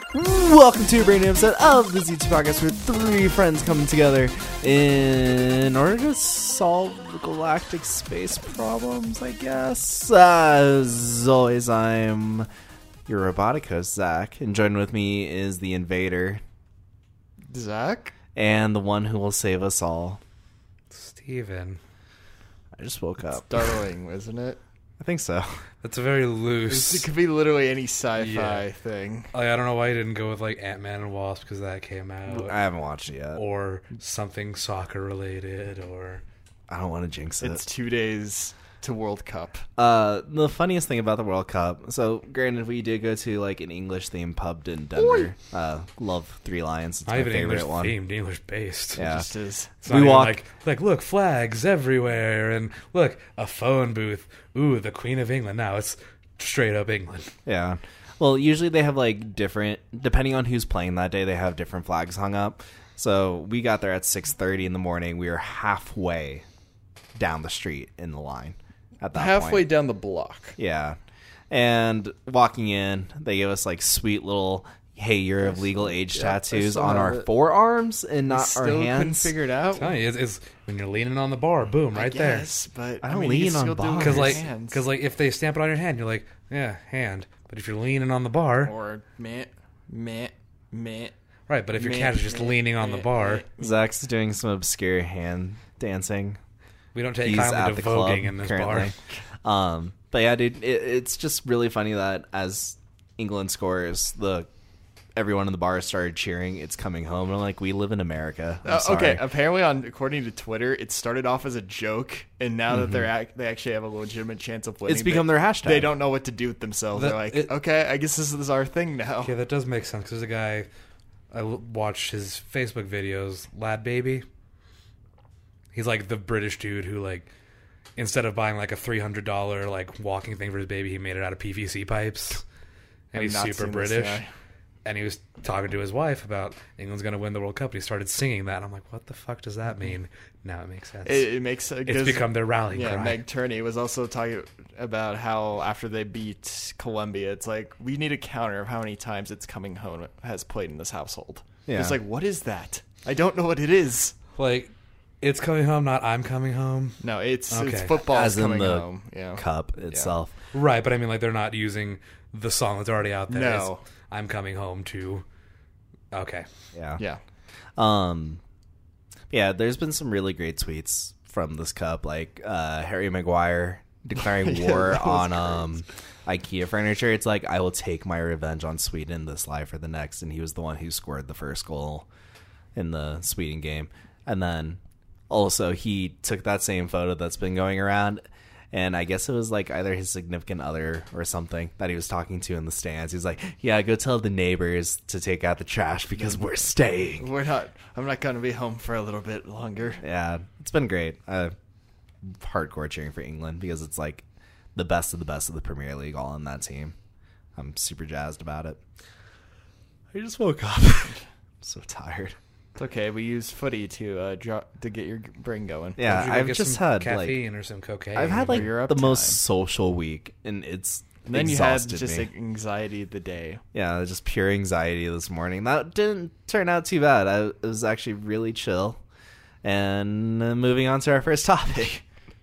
Welcome to a brand new episode of the Z2 Podcast, where three friends come together in order to solve the galactic space problems, I guess. As always, I'm your robotic host, Zach, and joining with me is the invader, Zach, and the one who will save us all, Steven. I just woke up. Startling, isn't it? I think so. That's a very loose. It could be literally any sci-fi thing. Like, I don't know why you didn't go with like Ant-Man and Wasp because that came out, I haven't watched it yet. or something soccer related, or I don't want to jinx it. It's 2 days to World Cup. The funniest thing about the World Cup, so granted we did go to like an English themed pub in Denver. Love Three Lions. It's not my even favorite English one. themed, English based. Yeah. It just is. It's not We even walk- like look, flags everywhere, and look, a phone booth. Ooh, the Queen of England. Now it's straight up England. Yeah. Well, usually they have like different, depending on who's playing that day, they have different flags hung up. So we got there at 6:30 in the morning. We were halfway down the street in the line at that Halfway point. down the block. Yeah. And walking in, they gave us like sweet little, hey, you're of legal age Yeah, I tattoos still on have our it. forearms and not Still our couldn't hands. figure it out. Tell you, it's when you're leaning on the bar, boom, right there. Yes, but I don't you lean can on still do it bars. with Because your like, hands. if they stamp it on your hand, you're like, yeah, hand. But if you're leaning on the bar, Or meh. right? But if your cat is just leaning on the bar, Zach's doing some obscure hand dancing. we don't take He's kindly at to the club voguing in this currently. bar. But yeah, dude, it's just really funny that as England scores, everyone in the bar started cheering, "It's coming home." And I'm like, we live in America. I'm sorry. Okay, apparently according to Twitter, it started off as a joke, and now that they actually have a legitimate chance of winning, It's become their hashtag. They don't know what to do with themselves. They're like, okay, I guess this is our thing now. Yeah, that does make sense. Because there's a guy, watched his Facebook videos, Lad Baby. He's like the British dude who, like, instead of buying like a $300 like walking thing for his baby, he made it out of PVC pipes. And I've he's not super seen this British. guy. And he was talking to his wife about England's going to win the World Cup. And he started singing that. And I'm like, what the fuck does that mean? Now it makes sense. It makes It's become their rallying Yeah, cry. Meg Turney was also talking about how after they beat Colombia, it's like we need a counter of how many times "It's Coming Home" has played in this household. Yeah. It's like, what is that? I don't know what it is. Like, it's coming home, not I'm coming home. No, it's Okay. football As in coming the home. Yeah. cup itself. Right, but I mean, like, they're not using the song that's already out there. No. It's, I'm coming home to... Okay. Yeah. Yeah. Yeah, there's been some really great tweets from this cup, like Harry Maguire declaring Yeah, war that was on IKEA furniture. It's like, I will take my revenge on Sweden this life or the next, and he was the one who scored the first goal in the Sweden game. And then also he took that same photo that's been going around, and I guess it was like either his significant other or something that he was talking to in the stands. He's like, yeah, go tell the neighbors to take out the trash because we're staying. I'm not going to be home for a little bit longer. Yeah, it's been great. Hardcore cheering for England because it's like the best of the Premier League all in that team. I'm super jazzed about it. I just woke up. I'm so tired. It's okay. We use footy to get your brain going. Yeah, Did you go I've get just some had caffeine or some cocaine. I've had like You're up the most time. social week, and it's And then you had exhausted just me. anxiety of the day. Yeah, just pure anxiety this morning. That didn't turn out too bad. It was actually really chill. And moving on to our first topic.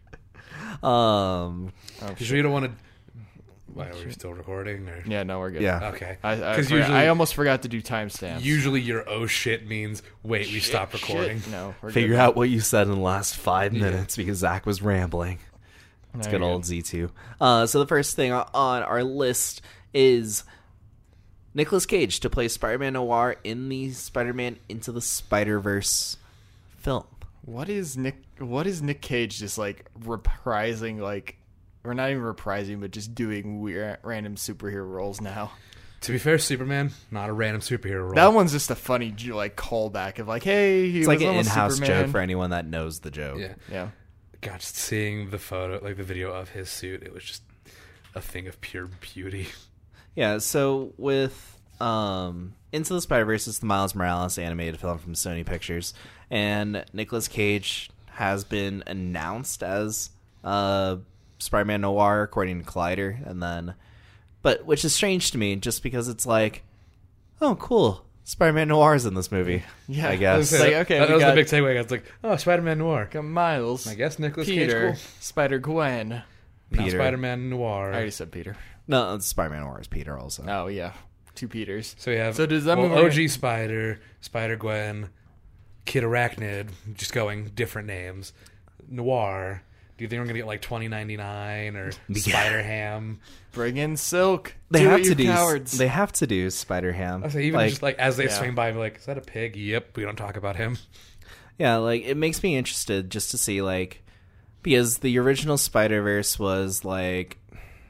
You sure you don't want to... Why, are we still recording? Or? Yeah, no, we're good. Yeah. Okay. Because I almost forgot to do timestamps. Usually your oh shit means, wait, we stopped recording. Shit. No, we're Figure good. out what you said in the last 5 minutes because Zach was rambling. It's No, good you're old Z2. So the first thing on our list is Nicolas Cage to play Spider-Man Noir in the Spider-Man Into the Spider-Verse film. What is Nick Cage just like reprising, like, or not even reprising, but just doing weird random superhero roles now? To be fair, Superman, not a random superhero role. That one's just a funny like callback of like, hey, he It's was like an almost in-house Superman. joke for anyone that knows the joke. Yeah. Yeah. God, just seeing the photo, like the video of his suit, it was just a thing of pure beauty. Yeah, so with Into the Spider-Verse, it's the Miles Morales animated film from Sony Pictures, and Nicolas Cage has been announced as Spider-Man Noir, according to Collider, and then, but which is strange to me, just because it's like, oh, cool. Spider-Man Noir's in this movie. Yeah, I guess. It's like, okay, that we was got- the big takeaway. It's like, oh, Spider-Man Noir. Got Miles. I guess Nicolas Peter. Cage. Spider-Gwen. Now Peter. Spider-Man I Noir. already said Peter. No, Spider-Man Noir is Peter also. Oh, yeah. 2 Peters. So we have So does that mean OG Spider, Spider-Gwen, Kid Arachnid, just going different names. Noir. Do you think we're going to get like 2099 or Yeah. Oh, Spider-Ham? Bring in Silk. They do have it, to you do. cowards. They have to do Spider-Ham. I say even just like as they Yeah. swing by, I'm like, is that a pig? Yep, we don't talk about him. Yeah, like it makes me interested just to see like because the original Spider-Verse was like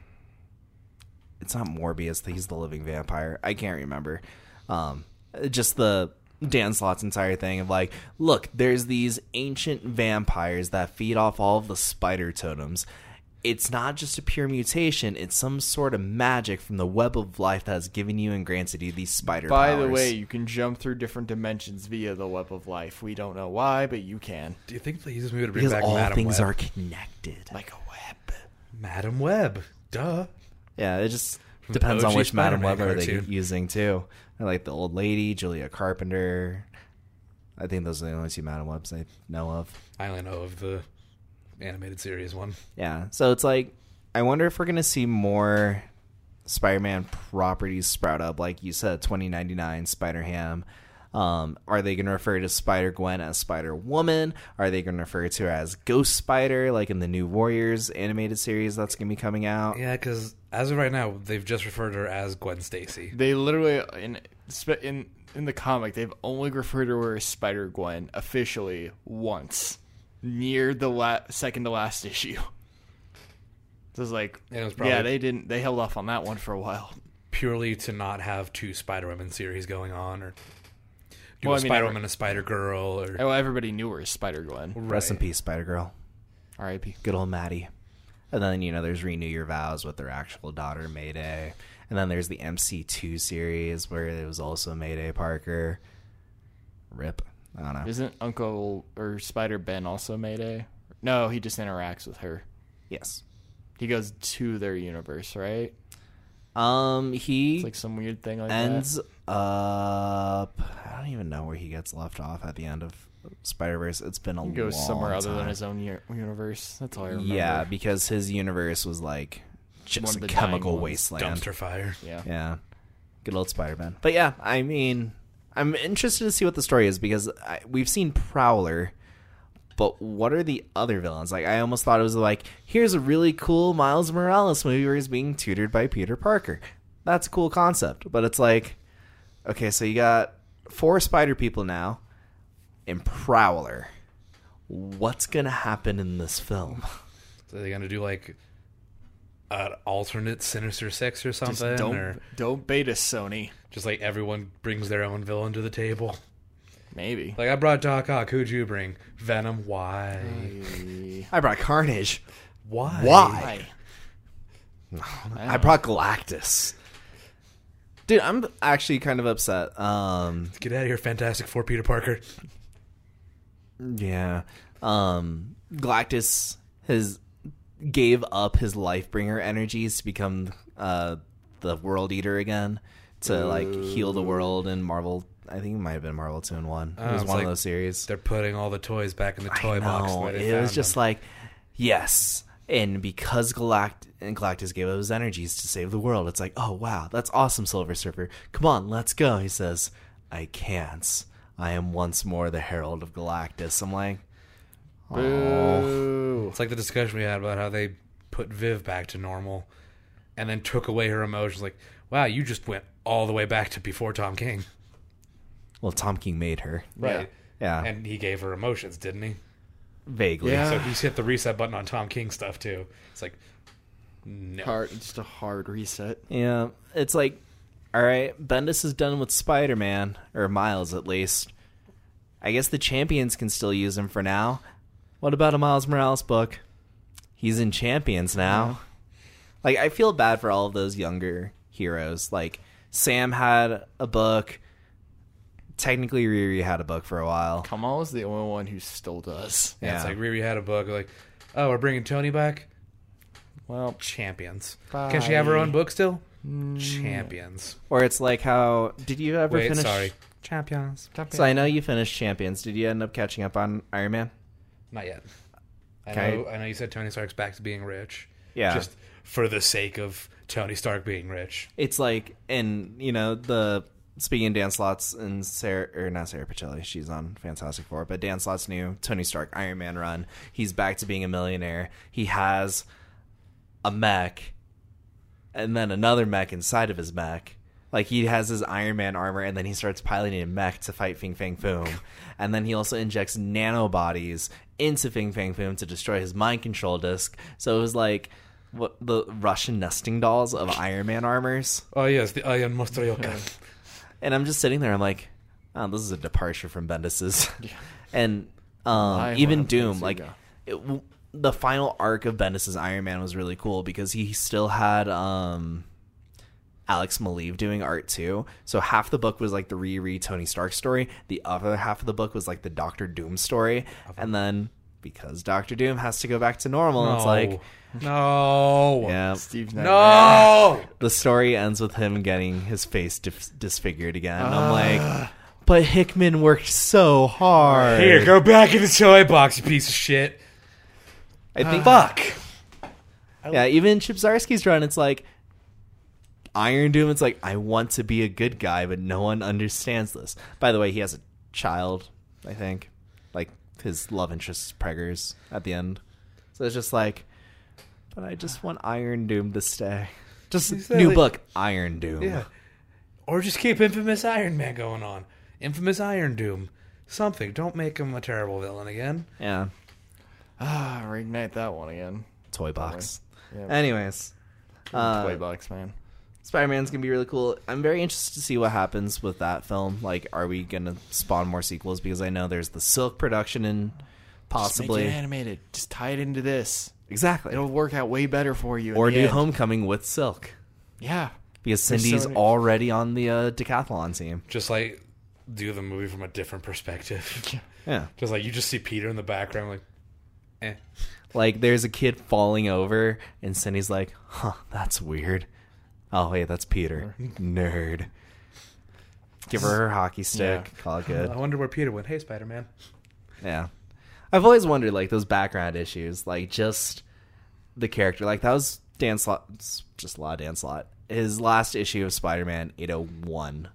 it's not Morbius, he's the living vampire. I can't remember. Just the Dan Slott's entire thing of like, look, there's these ancient vampires that feed off all of the spider totems. It's not just a pure mutation, it's some sort of magic from the web of life that has given you and granted you these spider By powers. the way, you can jump through different dimensions via the web of life. We don't know why, but you can. Do you think they use this movie to bring because back all Madam things Web? are connected. Like a web. Madam Web. Duh. Yeah, it just From depends the on OG which Madam Web Spider-Man are they cartoon. using too. I like the old lady, Julia Carpenter. I think those are the only 2 Madam Webs I know of. I only know of the animated series one. Yeah, so it's like I wonder if we're gonna see more Spider-Man properties sprout up, like you said, 2099 Spider-Ham. Are they gonna refer to Spider-Gwen as Spider-Woman? Are they gonna refer to her as Ghost Spider, like in the new Warriors animated series that's gonna be coming out? Yeah, because as of right now, they've just referred to her as Gwen Stacy. They literally in the comic they've only referred to her as Spider-Gwen officially once near the second to last issue. So it's like, And it was probably- yeah, they held off on that one for a while. Purely to not have 2 Spider-Woman series going on, or do Well, a I mean, Spider-Woman, a Spider-Girl, or Oh, everybody knew her as Spider-Gwen. Rest in Right. peace, Spider-Girl. R.I.P. Good old Maddie. And then, there's Renew Your Vows with their actual daughter, Mayday. And then there's the MC2 series where it was also Mayday Parker. Rip. I don't know. Isn't Uncle or Spider-Ben also Mayday? No, he just interacts with her. Yes. He goes to their universe, right? He It's like some weird thing like ends up... I don't even know where he gets left off at the end of Spider-Verse. It's been a that. He goes long somewhere other time. than his own universe. That's all I remember. Yeah, because his universe was like One just of a the dying chemical ones. wasteland. dumpster fire. Yeah. Yeah. Good old Spider-Man. But yeah, I mean, I'm interested to see what the story is because we've seen Prowler, but what are the other villains? Like, I almost thought it was like, here's a really cool Miles Morales movie where he's being tutored by Peter Parker. That's a cool concept. But it's like, okay, so you got 4 Spider people now in Prowler. What's going to happen in this film? So they're gonna do like an alternate Sinister Six or Just something, or don't bait us, Sony. just like everyone brings their own villain to the table. Maybe. Like I brought Doc Ock. Who'd you bring? Venom. Why? I brought Carnage. Why? Why? I I brought Galactus. Dude, I'm actually kind of upset. Get out of here, Fantastic Four, Peter Parker. Yeah. Galactus gave up his Lifebringer energies to become the World Eater again to like heal the world in Marvel. I think it might have been Marvel 2 and 1. It was it's one like of those series. They're putting all the toys back in the I toy box. know. Where they It was found just them. like, yes. And because Galactus gave up his energies to save the world, it's like, oh, wow, that's awesome, Silver Surfer. Come on, let's go. He says, I can't. I am once more the Herald of Galactus. I'm like, oh. Boo. It's like the discussion we had about how they put Viv back to normal and then took away her emotions. Like, wow, you just went all the way back to before Tom King. Well, Tom King made her. Right. Yeah, And he gave her emotions, didn't he? vaguely. Yeah. So he's hit the reset button on Tom King stuff, too. It's like, no. Just a hard reset. Yeah, it's like, all right, Bendis is done with Spider-Man, or Miles at least. I guess the Champions can still use him for now. What about a Miles Morales book? He's in Champions now. Like, I feel bad for all of those younger heroes. Like, Sam had a book. Technically, Riri had a book for a while. Kamal is the only one who still does. Yeah, it's Yeah. like Riri had a book. Like, oh, we're bringing Tony back? Well, Champions. bye. Can she have her own book still? Champions. Or it's like how did you ever Wait, finish? sorry. Champions. So I know you finished Champions. Did you end up catching up on Iron Man? Not yet. Okay. I know you said Tony Stark's back to being rich. Yeah. Just for the sake of Tony Stark being rich. It's like, and the speaking of Dan Slott's and not Sarah Pacelli, she's on Fantastic Four, but Dan Slott's new Tony Stark Iron Man run. He's back to being a millionaire. He has a mech, and then another mech inside of his mech. Like, he has his Iron Man armor, and then he starts piloting a mech to fight Fin Fang Foom. And then he also injects nanobodies into Fin Fang Foom to destroy his mind control disc. So it was like what the Russian nesting dolls of Iron Man armors. Oh, yes, the Iron Mostroyoka. And I'm just sitting there, I'm like, oh, this is a departure from Bendis's. Yeah. And even Doom, like, the final arc of Bendis's Iron Man was really cool because he still had Alex Maleev doing art too. So half the book was like the Riri Tony Stark story. The other half of the book was like the Doctor Doom story. And then because Doctor Doom has to go back to normal, it's like, no. yeah, Steve's No. the story ends with him getting his face disfigured again. And I'm like, but Hickman worked so hard. Here, go back in the toy box, you piece of shit. I think Fuck. Yeah, even Chip Zdarsky's run, it's like Iron Doom. It's like, I want to be a good guy, but no one understands this. By the way, he has a child, I think. Like, his love interest is Preggers at the end. So it's just like, but I just want Iron Doom to stay. Just new book, Iron Doom. Yeah. Or just keep Infamous Iron Man going on. Infamous Iron Doom. Something. Don't make him a terrible villain again. Yeah. Reignite that one again. Toy box. Yeah. Anyways. Toy box, man. Spider-Man's going to be really cool. I'm very interested to see what happens with that film. Like, are we going to spawn more sequels? Because I know there's the Silk production and possibly... Just make it animated. Just tie it into this. Exactly. It'll work out way better for you. Or in the do end. Homecoming with Silk. Yeah. Because There's so Cindy's many- already on the decathlon team. Just like do the movie from a different perspective. Yeah. Just like you just see Peter in the background like, eh. Like, there's a kid falling over, and Cindy's like, huh, that's weird. Oh, wait, that's Peter. Nerd. Give her hockey stick. Yeah. Call it good. I wonder where Peter went. Hey, Spider-Man. Yeah. I've always wondered, like, those background issues, like, just the character. Like, that was Dan Slott, just a lot of Dan Slott. His last issue of Spider-Man, 801.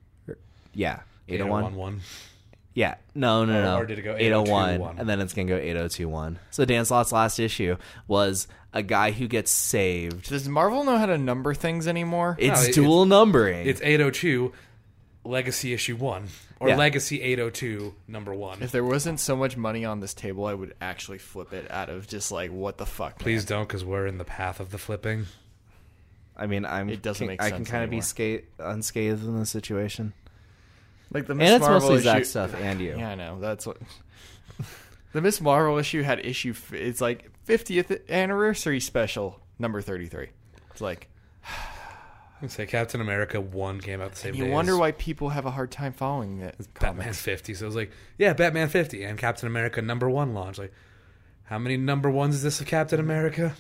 Yeah, 801. 801. Yeah, no. Or did it go 801, 8021? and then it's going to go 8021. So Dan Slott's last issue was a guy who gets saved. Does Marvel know how to number things anymore? It's dual numbering. It's 802, Legacy Issue 1. Or Yeah. Legacy 802, number 1. If there wasn't so much money on this table, I would actually flip it out of just like, what the fuck, Please man? don't, because we're in the path of the flipping. I mean, It doesn't make I can sense kind of be anymore. unscathed in the situation. Like the And Miss it's Marvel mostly issue. Zach stuff and you. Yeah, I know. That's what. The Miss Marvel issue had it's like 50th anniversary special number 33. It's like, Let's say Captain America 1 came out the same day. you wonder as why people have a hard time following it. Batman 50. So it was like, yeah, Batman 50 and Captain America number 1 launch. Like, how many number 1s is this of Captain America?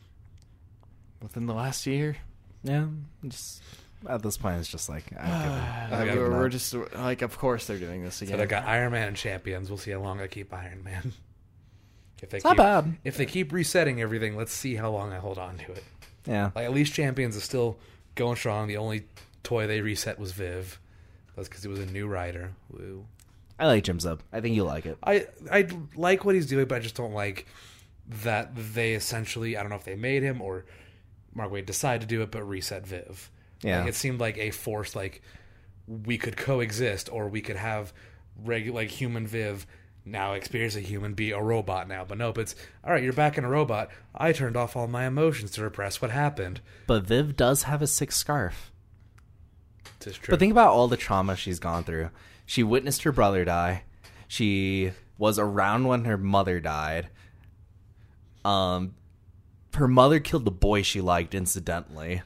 Within the last year. Yeah, just at this point, it's just like I've given We're up. just like, of course they're doing this So again. they got Iron Man and Champions. We'll see how long they keep Iron Man. If they It's not bad. If they keep resetting everything, let's see how long I hold on to it. Yeah, Like, at least Champions is still going strong. The only toy they reset was Viv. That's because it was a new writer. Woo. I like Jim Zub. I think you'll like it. I like what he's doing, but I just don't like that they essentially, I don't know if they made him or Mark Waid decided to do it, but reset Viv. Yeah. Like, it seemed like a force, like, we could coexist, or we could have like human Viv now experience a human, be a robot now. But nope, it's, all right, you're back in a robot. I turned off all my emotions to repress what happened. But Viv does have a sick scarf. It's true. But think about all the trauma she's gone through. She witnessed her brother die. She was around when her mother died. Her mother killed the boy she liked incidentally.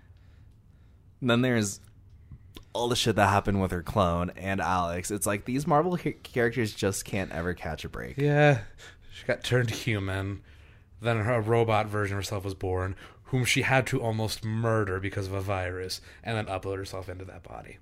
And then there's all the shit that happened with her clone and Alex. It's like these Marvel characters just can't ever catch a break. Yeah, she got turned human. Then her robot version of herself was born, whom she had to almost murder because of a virus, and then upload herself into that body.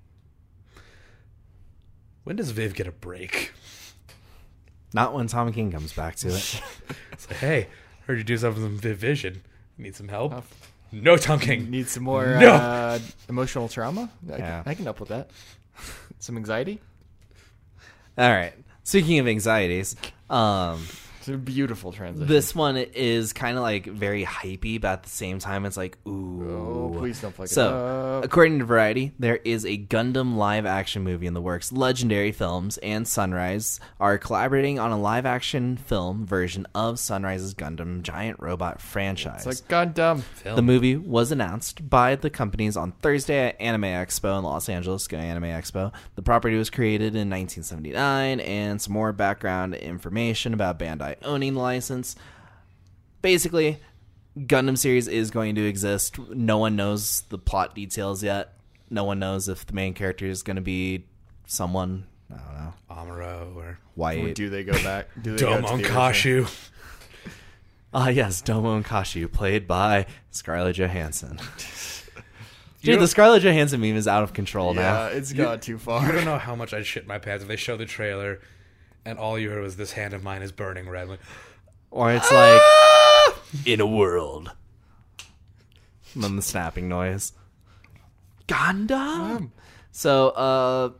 When does Viv get a break? Not when Tom King comes back to it. It's like, hey, heard you do something with Viv Vision. Need some help? No, Tom King. Need some more No. Emotional trauma? Yeah. I can help with that. Some anxiety? All right. Speaking of anxieties, It's a beautiful transition. this one is kind of like very hypey, but at the same time, it's like, ooh. Oh, please don't fuck it So, up. according to Variety, there is a Gundam live-action movie in the works. Legendary Films and Sunrise are collaborating on a live-action film version of Sunrise's Gundam Giant Robot franchise. It's like Gundam. The movie was announced by the companies on Thursday at Anime Expo in Los Angeles, Go Anime Expo. The property was created in 1979, and some more background information about Bandai owning the license. Basically, Gundam series is going to exist. No one knows the plot details yet. No one knows if the main character is going to be someone, I don't know, Amuro or white. Do they go back? Do they go to the Domon original? Kashu. Ah, yes, Domon Kashu, played by Scarlett Johansson. Dude, the Scarlett Johansson meme is out of control now. Yeah, it's gone too far. I don't know how much I'd shit my pants if they show the trailer and all you heard was this hand of mine is burning red. Like, Or it's like, in a world. And then the snapping noise. Gundam? So,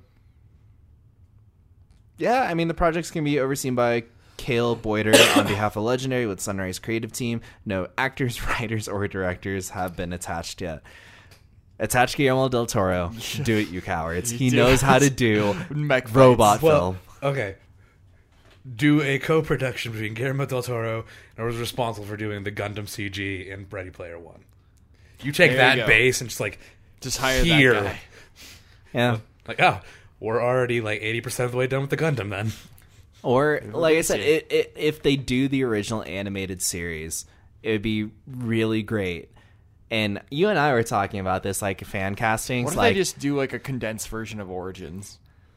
yeah, I mean, the project's going to be overseen by Cale Boyder on behalf of Legendary with Sunrise Creative Team. No actors, writers, or directors have been attached yet. Attach Guillermo del Toro. Do it, you cowards. He Do knows it. how to do Mech fights. robot well, film. okay. Do a co-production between Guillermo del Toro and was responsible for doing the Gundam CG in Ready Player One. You take There that you go. base and just like Just hire here. that guy. Yeah. Like, oh, we're already like 80% of the way done with the Gundam then. Or, like I said, see. if they do the original animated series, it would be really great. And you and I were talking about this, like, fan castings. What if like, they just do like a condensed version of Origins?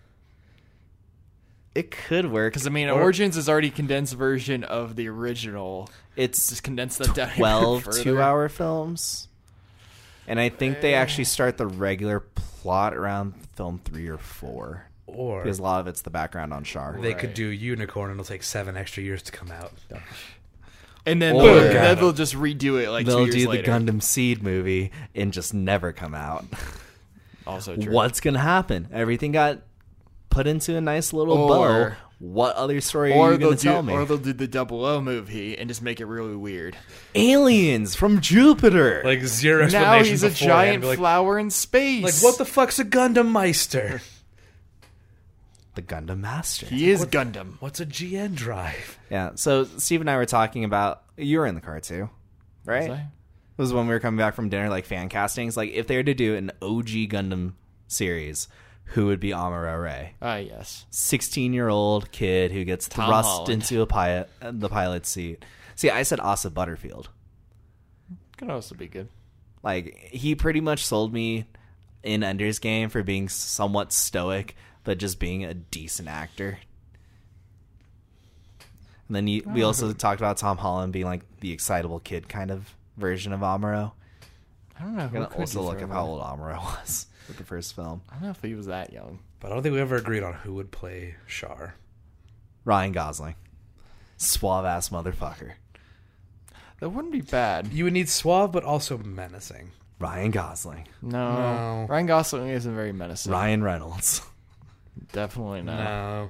it could work. Because I mean, Or- Origins is already a condensed version of the original. It's Just condense that down. even 12 further. 2-hour films. And I think they actually start the regular plot around film 3 or 4. Or Because a lot of it's the background on Char. they Right. could do Unicorn and it'll take 7 extra years to come out. And then Or- they'll just redo it like 2 They'll years do the later. Gundam Seed movie and just never come out. Also true. What's going to happen? Everything got put into a nice little Or- bow. What other story are Or you they'll going to tell me? Or they'll do the 00 movie and just make it really weird. Aliens from Jupiter. Like zero Now explanation. he's a beforehand. giant Be like, flower in space. like, what the fuck's a Gundam Meister? the Gundam Master. He is Gundam. What's a GN drive? Yeah. So Steve and I were talking about. You were in the car too, right? Was I? It was when we were coming back from dinner, like fan castings. Like if they were to do an OG Gundam series, who would be Amuro Ray? Yes. 16-year-old kid who gets Tom thrust Holland. into the pilot seat. See, I said Asa Butterfield. Could also be good. Like he pretty much sold me in Ender's Game for being somewhat stoic, but just being a decent actor. And then we also talked about Tom Holland being like the excitable kid kind of version of Amuro. I don't know. I'm Who gonna could also you look throw up how in? old Amuro was with the first film. I don't know if he was that young. But I don't think we ever agreed on who would play Char. Ryan Gosling, suave ass motherfucker. That wouldn't be bad. You would need suave, but also menacing. Ryan Gosling, No. Ryan Gosling isn't very menacing. Ryan Reynolds, Definitely not. No.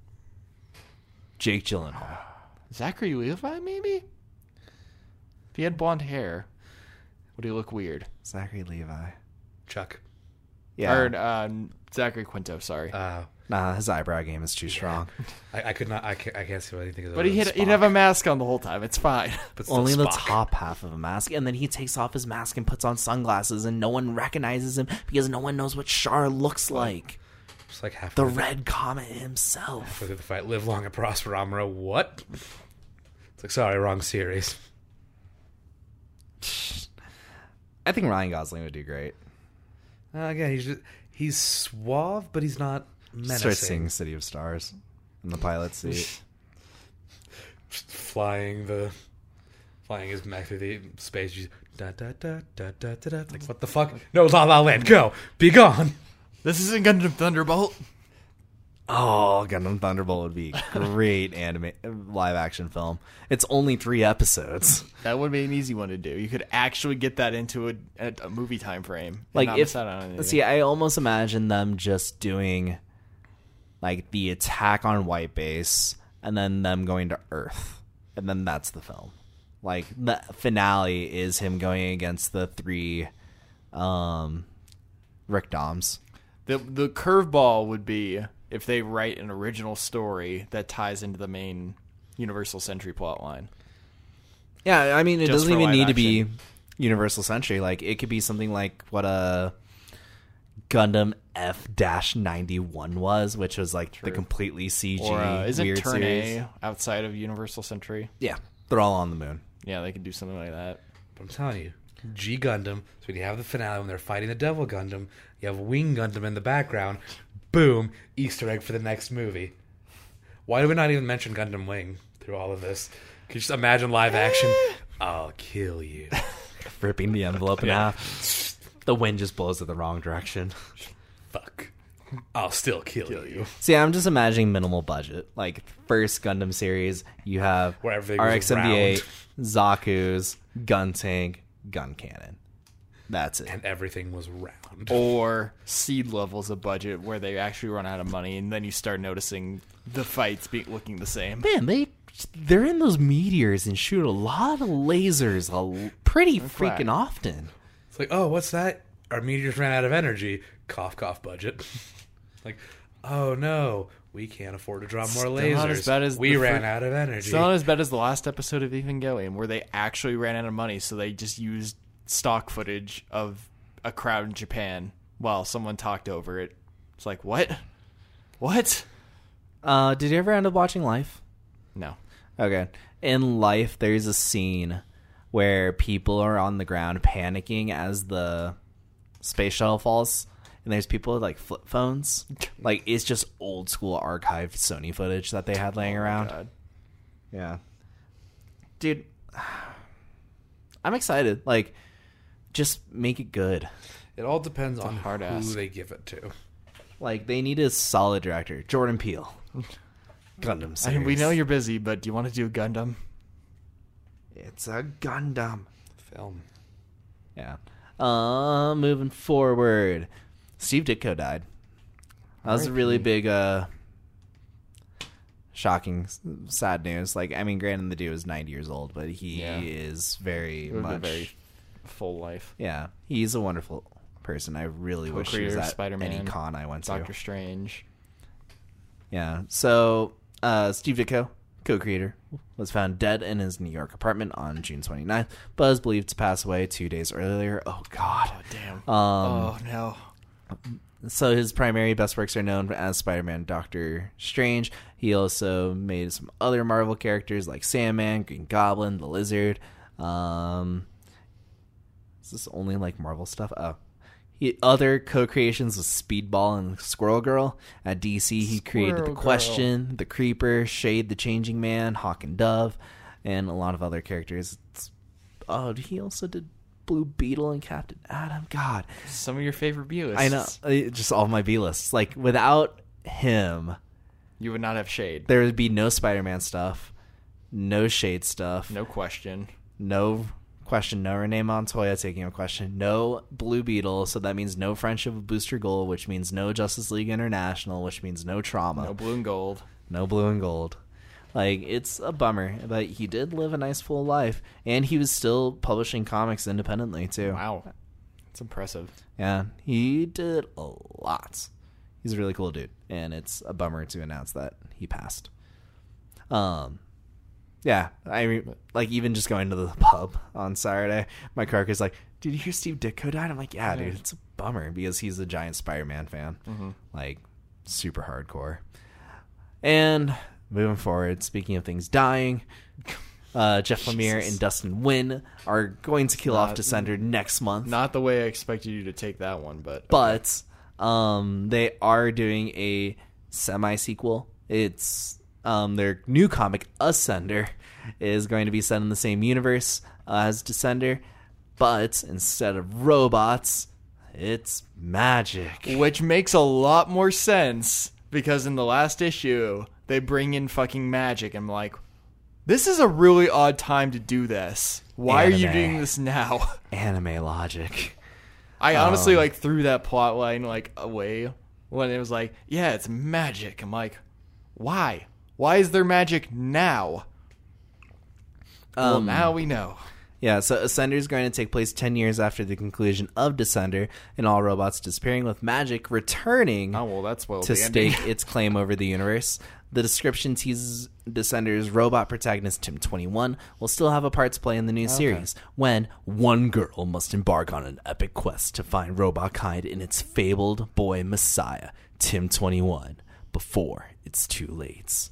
Jake Gyllenhaal. Zachary Levi, maybe? If he had blonde hair, would he look weird? Zachary Levi. Chuck. Yeah. Or Zachary Quinto, sorry. Nah, his eyebrow game is too strong. I could not. I can't see what anything is. But he'd have a mask on the whole time. It's fine. But still Only the Spock. top half of a mask, and then he takes off his mask and puts on sunglasses, and no one recognizes him because no one knows what Char looks like. Just like half The Red Comet himself. for the fight. Live long and prosper, Amuro. What? It's like, sorry, wrong series. I think Ryan Gosling would do great. Again, he's suave, but he's not menacing. Start singing City of Stars in the pilot seat. Just flying his mech through the space. Da, da, da, da, da, da, da. It's like, what the fuck? No, La La Land, go! Be gone! This isn't Gundam Thunderbolt. Oh, Gundam Thunderbolt would be a great live action film. It's only 3 episodes. That would be an easy one to do. You could actually get that into a movie time frame. Like not miss out on anything. see, I almost imagine them just doing like the attack on White Base and then them going to Earth. And then that's the film. Like the finale is him going against the 3 Rick Doms. The curveball would be if they write an original story that ties into the main Universal Century plotline. Yeah, I mean, it Just doesn't for even live need to be action. Universal Century. Like, it could be something like what a Gundam F-91 was, which was like the completely CG Or isn't weird Turn series. A outside of Universal Century? Yeah, they're all on the moon. Yeah, they could do something like that. But I'm telling you, G Gundam. So when you have the finale when they're fighting the Devil Gundam, you have Wing Gundam in the background. Boom! Easter egg for the next movie. Why do we not even mention Gundam Wing through all of this? Can you just imagine live action? I'll kill you. Ripping the envelope in half. The wind just blows it the wrong direction. Fuck. I'll still kill you. See, I'm just imagining minimal budget. Like, first Gundam series, you have Where everything was RX-78, Zaku's, gun tank, gun cannon. That's it. And everything was round. Or seed levels of budget where they actually run out of money, and then you start noticing the fights looking the same. Man, they're in those meteors and shoot a lot of lasers pretty freaking often. It's like, oh, what's that? Our meteors ran out of energy. Cough, cough, budget. Like, oh no, we can't afford to drop more lasers. not as bad as we the ran out of energy. It's not as bad as the last episode of Evangelion, where they actually ran out of money, so they just used stock footage of a crowd in Japan while someone talked over it. It's like, what? What? Did you ever end up watching Life? No. Okay. In Life, there's a scene where people are on the ground panicking as the space shuttle falls, and there's people with like flip phones. Like, it's just old school archived Sony footage that they had laying around. God. Yeah. Dude, I'm excited. Like, just make it good. It all depends on hard who ask. they give it to. Like, they need a solid director. Jordan Peele. Gundam series. I mean, we know you're busy, but do you want to do Gundam? It's a Gundam. Film. Yeah. Moving forward. Steve Ditko died. That was a really big, shocking, sad news. Like, I mean, granted, the dude was 90 years old, but he is very Lived a much... very full life. Yeah, he's a wonderful person. I really wish he was Co-creator of at Spider-Man, any con I went to. Doctor Strange. Yeah, so Steve Ditko, co-creator, was found dead in his New York apartment on June 29th, but is believed to pass away 2 days earlier. Oh, God. Oh, damn. Um, Oh, no. So his primary best works are known as Spider-Man, Doctor Strange. He also made some other Marvel characters like Sandman, Green Goblin, the Lizard. Is this only like Marvel stuff? Oh. Other co-creations with Speedball and Squirrel Girl. At DC, he created Squirrel The Girl. Question, The Creeper, Shade the Changing Man, Hawk and Dove, and a lot of other characters. He also did Blue Beetle and Captain Atom. God. Some of your favorite B-lists. I know. Just all my B-lists. Like, without him, You would not have Shade. there would be no Spider-Man stuff, no Shade stuff, No question. no Question, no Renee Montoya taking a question, no Blue Beetle, so that means no Friendship of Booster Gold, which means no Justice League International, which means no Trauma, No Blue and Gold. no Blue and Gold. Like, it's a bummer, but he did live a nice full life, and he was still publishing comics independently, too. Wow. That's impressive. Yeah, he did a lot. He's a really cool dude, and it's a bummer to announce that he passed. Yeah, I mean, like, even just going to the pub on Saturday, my coworker's like, "Did you hear Steve Ditko died?" I'm like, "Yeah, dude, it's a bummer," because he's a giant Spider-Man fan, like, super hardcore. And moving forward, speaking of things dying, Jeff Lemire and Dustin Nguyen are going to kill off Descender next month. Not the way I expected you to take that one, but... But they are doing a semi-sequel. It's their new comic, Ascender, is going to be set in the same universe as Descender. But instead of robots, it's magic. Which makes a lot more sense because in the last issue, they bring in fucking magic. I'm like, this is a really odd time to do this. Why are you Anime. doing this now? Anime logic. I honestly like threw that plot line like away when it was like, yeah, it's magic. I'm like, why? Why is there magic now? Well, now we know. Yeah, so Ascender is going to take place 10 years after the conclusion of Descender, and all robots disappearing with magic returning Oh, well, that's well to the ending. stake its claim over the universe. The description teases Descender's robot protagonist, Tim 21, will still have a part to play in the new series, when one girl must embark on an epic quest to find robotkind in its fabled boy messiah, Tim 21, before it's too late.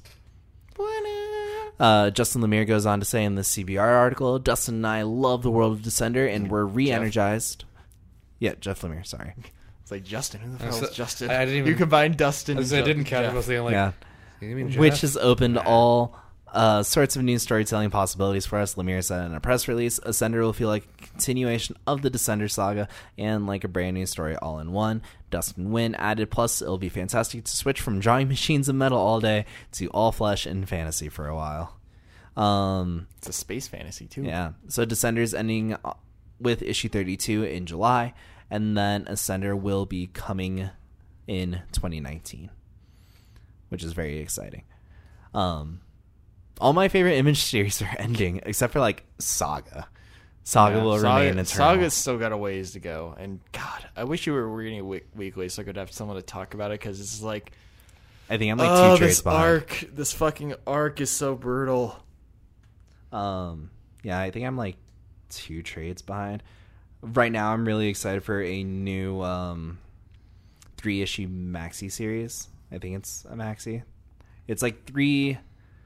Justin Lemire goes on to say in the CBR article, Dustin and I love the world of Descender, and we're re-energized. Yeah, Jeff Lemire, sorry. It's like, Justin, who the hell So- is Justin? I didn't even- You combine Dustin and I didn't catch it. I Jeff. was thinking, like, Yeah. you mean Which Jeff? has opened all sorts of new storytelling possibilities for us. Lemire said in a press release, Ascender will feel like a continuation of the Descender saga and like a brand new story all in one. Dustin Nguyen added, plus it'll be fantastic to switch from drawing machines of metal all day to all flesh and fantasy for a while. It's a space fantasy, too. Yeah. So Descender's ending with issue 32 in July, and then Ascender will be coming in 2019, which is very exciting. All my favorite Image series are ending, except for like Saga. Saga will remain eternal. Saga's still got a ways to go. And God, I wish you were reading it weekly so I could have someone to talk about it because it's like, I think I'm like 2 trades this behind. this fucking arc is so brutal. Yeah, I think I'm like 2 trades behind. Right now, I'm really excited for a new 3-issue maxi series. I think it's a maxi. It's like 3,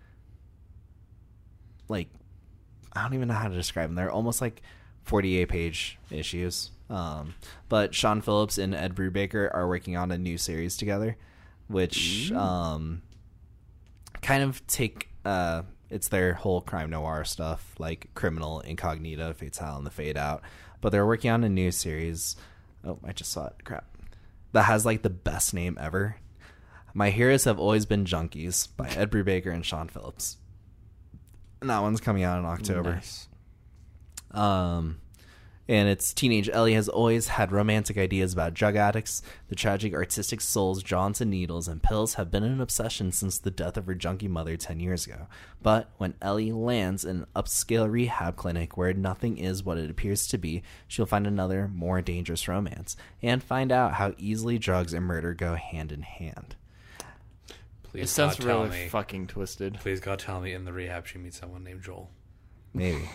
like, I don't even know how to describe them. They're almost like 48-page issues. But Sean Phillips and Ed Brubaker are working on a new series together, which kind of take it's their whole crime noir stuff, like Criminal, Incognita, Fatale, and The Fade Out. But they're working on a new series. Oh, I just saw it. Crap. That has like the best name ever. My Heroes Have Always Been Junkies by Ed Brubaker and Sean Phillips. And that one's coming out in October. Nice. And it's teenage Ellie has always had romantic ideas about drug addicts. The tragic artistic souls drawn to needles and pills have been an obsession since the death of her junkie mother 10 years ago. But when Ellie lands in an upscale rehab clinic where nothing is what it appears to be, she'll find another, more dangerous romance and find out how easily drugs and murder go hand in hand. Please It sounds God, tell really me. fucking twisted. Please God, tell me in the rehab she meets someone named Joel. Maybe.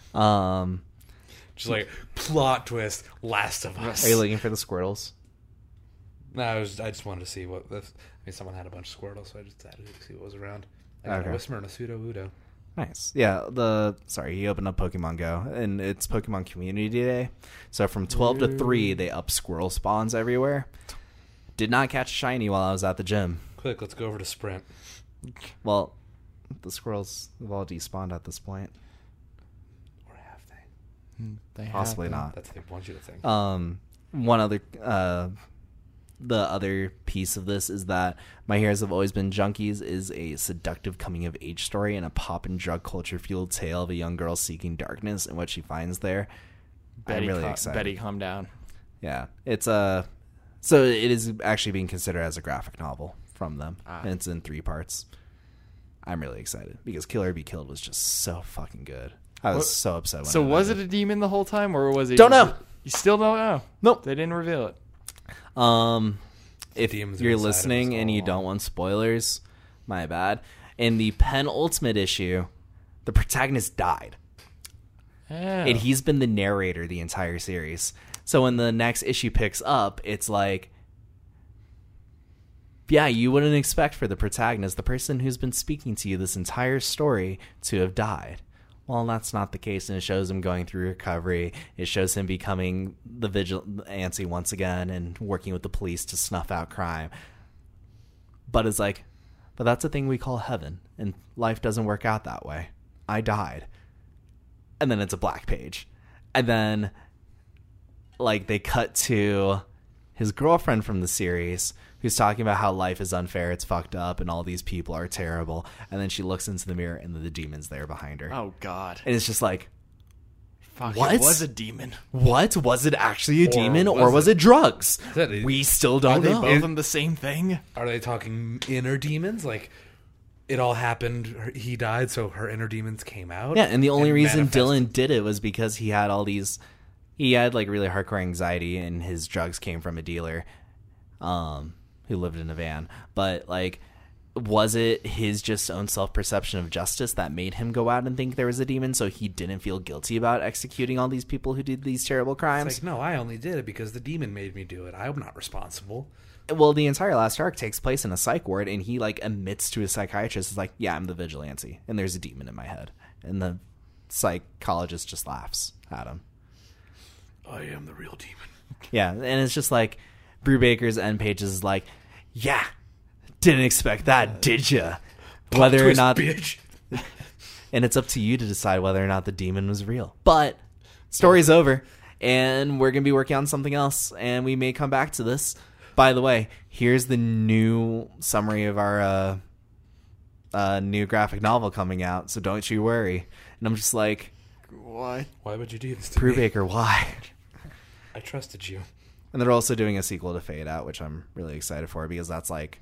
Just like plot twist, Last of Us. Are you looking for the Squirtles? No, I just wanted to see what. Someone had a bunch of Squirtles, so I just had to see what was around. I got Okay. a Whisper and a Pseudo Udo. Nice. Yeah, he opened up Pokemon Go, and it's Pokemon Community Day. So from 12 to 3, they up squirrel spawns everywhere. Did not catch a shiny while I was at the gym. Quick, let's go over to Sprint. Well, the squirrels have all despawned at this point. Or have they? They Possibly have them. not. That's what they want you to think. One other, the other piece of this is that My Heroes Have Always Been Junkies is a seductive coming-of-age story and a pop and drug culture-fueled tale of a young girl seeking darkness and what she finds there. I'm really excited. Betty, calm down. Yeah, it's so it is actually being considered as a graphic novel from them, and it's in 3 parts. I'm really excited because Kill or Be Killed was just so fucking good. I was so upset. When So was it a demon the whole time, or was it? Don't know. You still don't know. Nope. They didn't reveal it. If Demons are you're inside of listening us and all you along. don't want spoilers, my bad. In the penultimate issue, the protagonist died. Oh. And he's been the narrator the entire series. So when the next issue picks up, it's like, yeah, you wouldn't expect for the protagonist, the person who's been speaking to you this entire story, to have died. Well, that's not the case, and it shows him going through recovery. It shows him becoming the vigilante once again and working with the police to snuff out crime. But it's like, but that's a thing we call heaven, and life doesn't work out that way. I died. And then it's a black page. And then, like, they cut to his girlfriend from the series who's talking about how life is unfair, it's fucked up, and all these people are terrible. And then she looks into the mirror, and the demon's there behind her. Oh, God. And it's just like, Fuck, what? It was a demon. what? Was it actually a demon, or was was it drugs? that- We still Are don't they know. both in the same thing? Are they talking inner demons? Like, it all happened, he died, so her inner demons came out? Yeah, and the only reason manifested. Dylan did it was because he had all these... He had, like, really hardcore anxiety, and his drugs came from a dealer who lived in a van. But, like, was it his just own self-perception of justice that made him go out and think there was a demon, so he didn't feel guilty about executing all these people who did these terrible crimes? It's like, no, I only did it because the demon made me do it. I'm not responsible. Well, the entire last arc takes place in a psych ward, and he, like, admits to his psychiatrist, is like, yeah, I'm the vigilante, and there's a demon in my head. And the psychologist just laughs at him. I am the real demon. Yeah, and it's just like, Brubaker's end pages is like, yeah, didn't expect that, did ya? Whether or Twist, not... bitch. And it's up to you to decide whether or not the demon was real. But, story's over, and we're going to be working on something else, and we may come back to this. By the way, here's the new summary of our new graphic novel coming out, so don't you worry. And I'm just like, What? Why would you do this to me? Brubaker, why? I trusted you. And they're also doing a sequel to Fade Out, which I'm really excited for, because that's like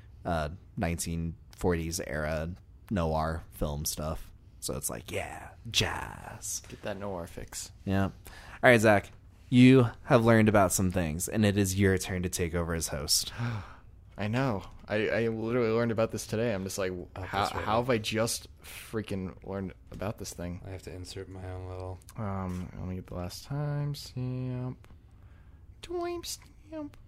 1940s era noir film stuff. So it's like, yeah, jazz. Get that noir fix. Yeah. All right, Zach, you have learned about some things, and it is your turn to take over as host. I know. I literally learned about this today. I'm just like, how that's right. have I just freaking learned about this thing? I have to insert my own little... Let me get the last time stamp. Time stamp.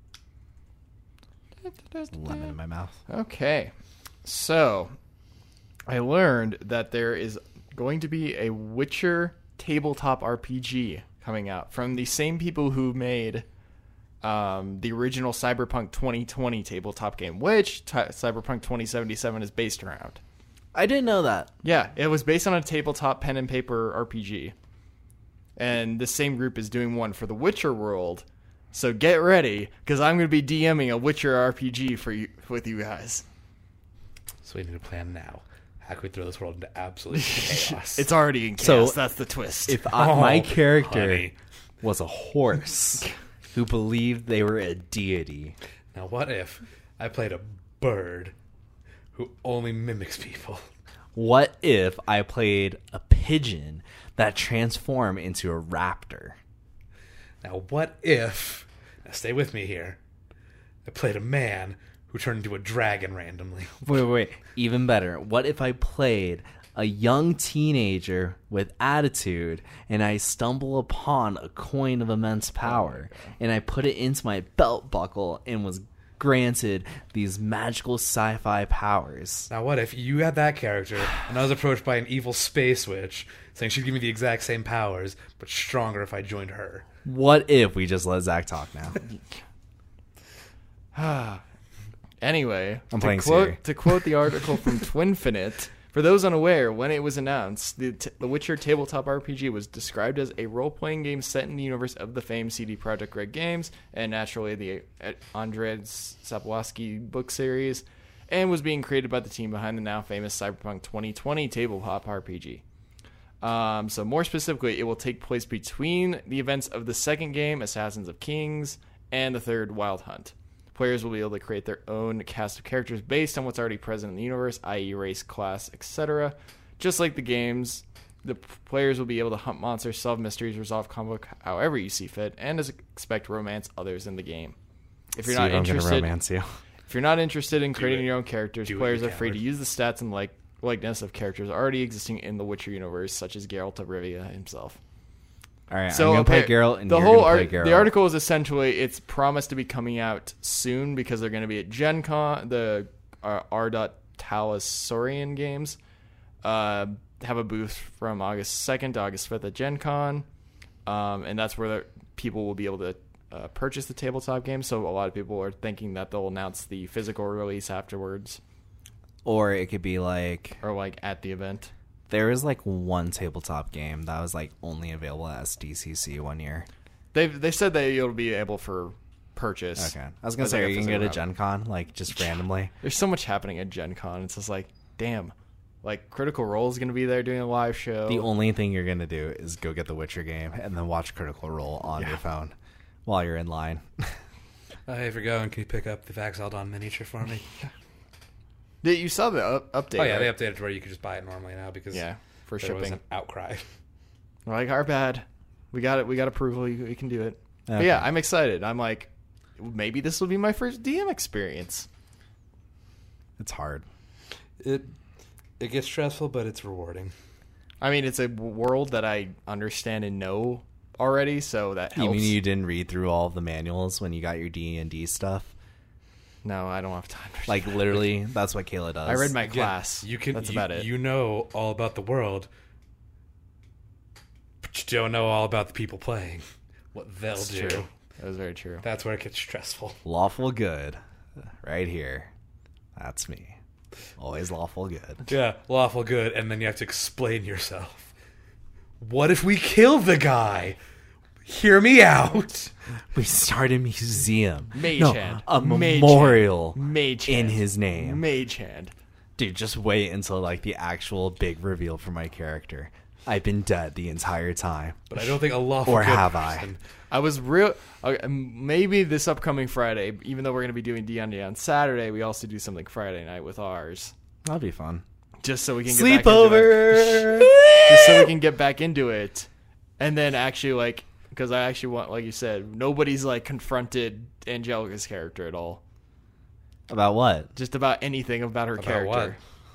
Lemon in my mouth. Okay. So, I learned that there is going to be a Witcher tabletop RPG coming out from the same people who made the original Cyberpunk 2020 tabletop game, which Cyberpunk 2077 is based around. I didn't know that. Yeah, it was based on a tabletop pen and paper RPG. And the same group is doing one for the Witcher world. So get ready, because I'm going to be DMing a Witcher RPG for you, with you guys. So we need a plan now. How can we throw this world into absolute chaos? It's already in So, chaos. That's the twist. If my Oh, character honey. was a horse who believed they were a deity, Now, what if I played a bird who only mimics people? what if I played a pigeon that transformed into a raptor? Now, what if... Now, stay with me here. I played a man who turned into a dragon randomly. Wait. Even better. What if I played a young teenager with attitude and I stumble upon a coin of immense power and I put it into my belt buckle and was granted these magical sci-fi powers? Now, what if you had that character and I was approached by an evil space witch saying she'd give me the exact same powers, but stronger if I joined her? What if we just let Zach talk now? Anyway, I'm playing Siri. to quote the article from Twinfinite, for those unaware, when it was announced, the Witcher tabletop RPG was described as a role-playing game set in the universe of the famed CD Projekt Red games, and naturally the Andrzej Sapkowski book series, and was being created by the team behind the now famous Cyberpunk 2020 tabletop RPG. So more specifically, it will take place between the events of the second game, Assassins of Kings, and the third, Wild Hunt. Players will be able to create their own cast of characters based on what's already present in the universe, i.e. race, class, etc. Just like the games, the players will be able to hunt monsters, solve mysteries, resolve conflict however you see fit, and expect romance others in the game. If you're not I'm gonna interested, romance you. if you're not interested in creating your own characters, Do it, players you are free to coward. use the stats and likeness of characters already existing in the Witcher universe, such as Geralt of Rivia himself. All right, So I'm gonna play appa- Geralt, and the you're whole gonna play Geralt. the article is essentially it's promised to be coming out soon because they're going to be at Gen Con, the R.Talasorian games. Have a booth from August 2nd to August 5th at Gen Con, and that's where people will be able to purchase the tabletop game. So a lot of people are thinking that they'll announce the physical release afterwards, Or it could be like or like at the event. There was like one tabletop game that was like only available at SDCC one year. They said that you'll be able for purchase. Okay. I was gonna As say, like are a you gonna go to physical Gen Con like just randomly? There's so much happening at Gen Con. It's just like, damn. Like, Critical Role is going to be there doing a live show. The only thing you're gonna do is go get the Witcher game and then watch Critical Role on your phone while you're in line. Hey, if you're going, can you pick up the Vaxeldon miniature for me? You saw the update. Oh yeah, right? they updated to where you can just buy it normally now because for there was shipping. an outcry. We're like, our bad. We got it. We got approval. We can do it. But Okay. yeah, I'm excited. I'm like, maybe this will be my first DM experience. It's hard. It gets stressful, but it's rewarding. I mean, it's a world that I understand and know already, so that helps. You mean you didn't read through all of the manuals when you got your D&D stuff? No, I don't have time. To Like literally, that's what Kayla does. I read my Yeah, class. you can. That's you, about it. You know all about the world, but you don't know all about the people playing. What they'll That's do. true. That was very true. That's where it gets stressful. lawful good, right here. That's me. Always lawful good. Yeah, lawful good, and then you have to explain yourself. What if we kill the guy? Hear me out. We start a museum. Mage no, hand. a Mage memorial Mage in hand. his name. Mage hand. Dude, just wait until like the actual big reveal for my character. I've been dead the entire time. But I don't think a lawful Or good have person. I was real. Maybe this upcoming Friday, even though we're going to be doing D&D on Saturday, we also do something Friday night with ours, That'll be fun. just so we can get back into it. Sleepover. Just so we can get back into it, and then actually like, because I actually want, like you said, nobody's like confronted Angelica's character at all. About what? Just about anything about her About character. what?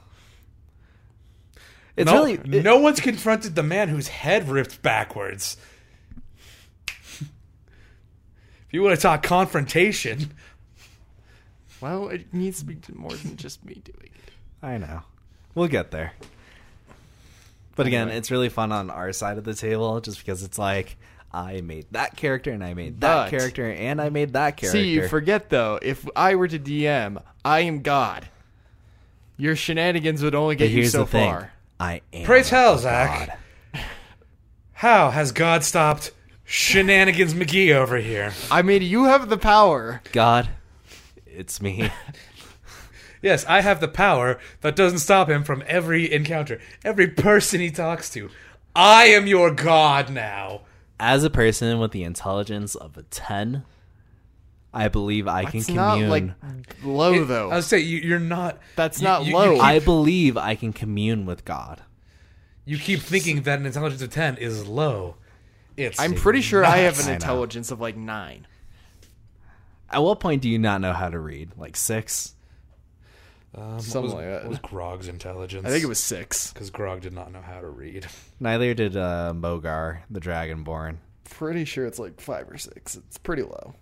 It's no, really no one's confronted the man whose head ripped backwards. If you want to talk confrontation, Well, it needs to be more than just me doing it. I know. We'll get there. But again, Anyway. it's really fun on our side of the table just because it's like I made that character and I made that But- character and I made that character. See, you forget though, if I were to DM, I am God. Your shenanigans would only But get you here's so the thing. far. I am Pray tell, a Zach. god. how has God stopped Shenanigans McGee over here? I mean, you have the power. God, it's me. Yes, I have the power that doesn't stop him from every encounter, every person he talks to. I am your God now. As a person with the intelligence of a 10, I believe I can It's commune. not like low though. I would say you're not. That's you- not you- low. You, I believe I can commune with God. you keep thinking that an intelligence of 10 is low. It's I'm pretty sure I have I an know. intelligence of like 9. At what point do you not know how to read? Like 6? Something like that. What was Grog's intelligence? I think it was 6. because Grog did not know how to read. Neither did Mogar, the Dragonborn. Pretty sure it's like 5 or 6. It's pretty low.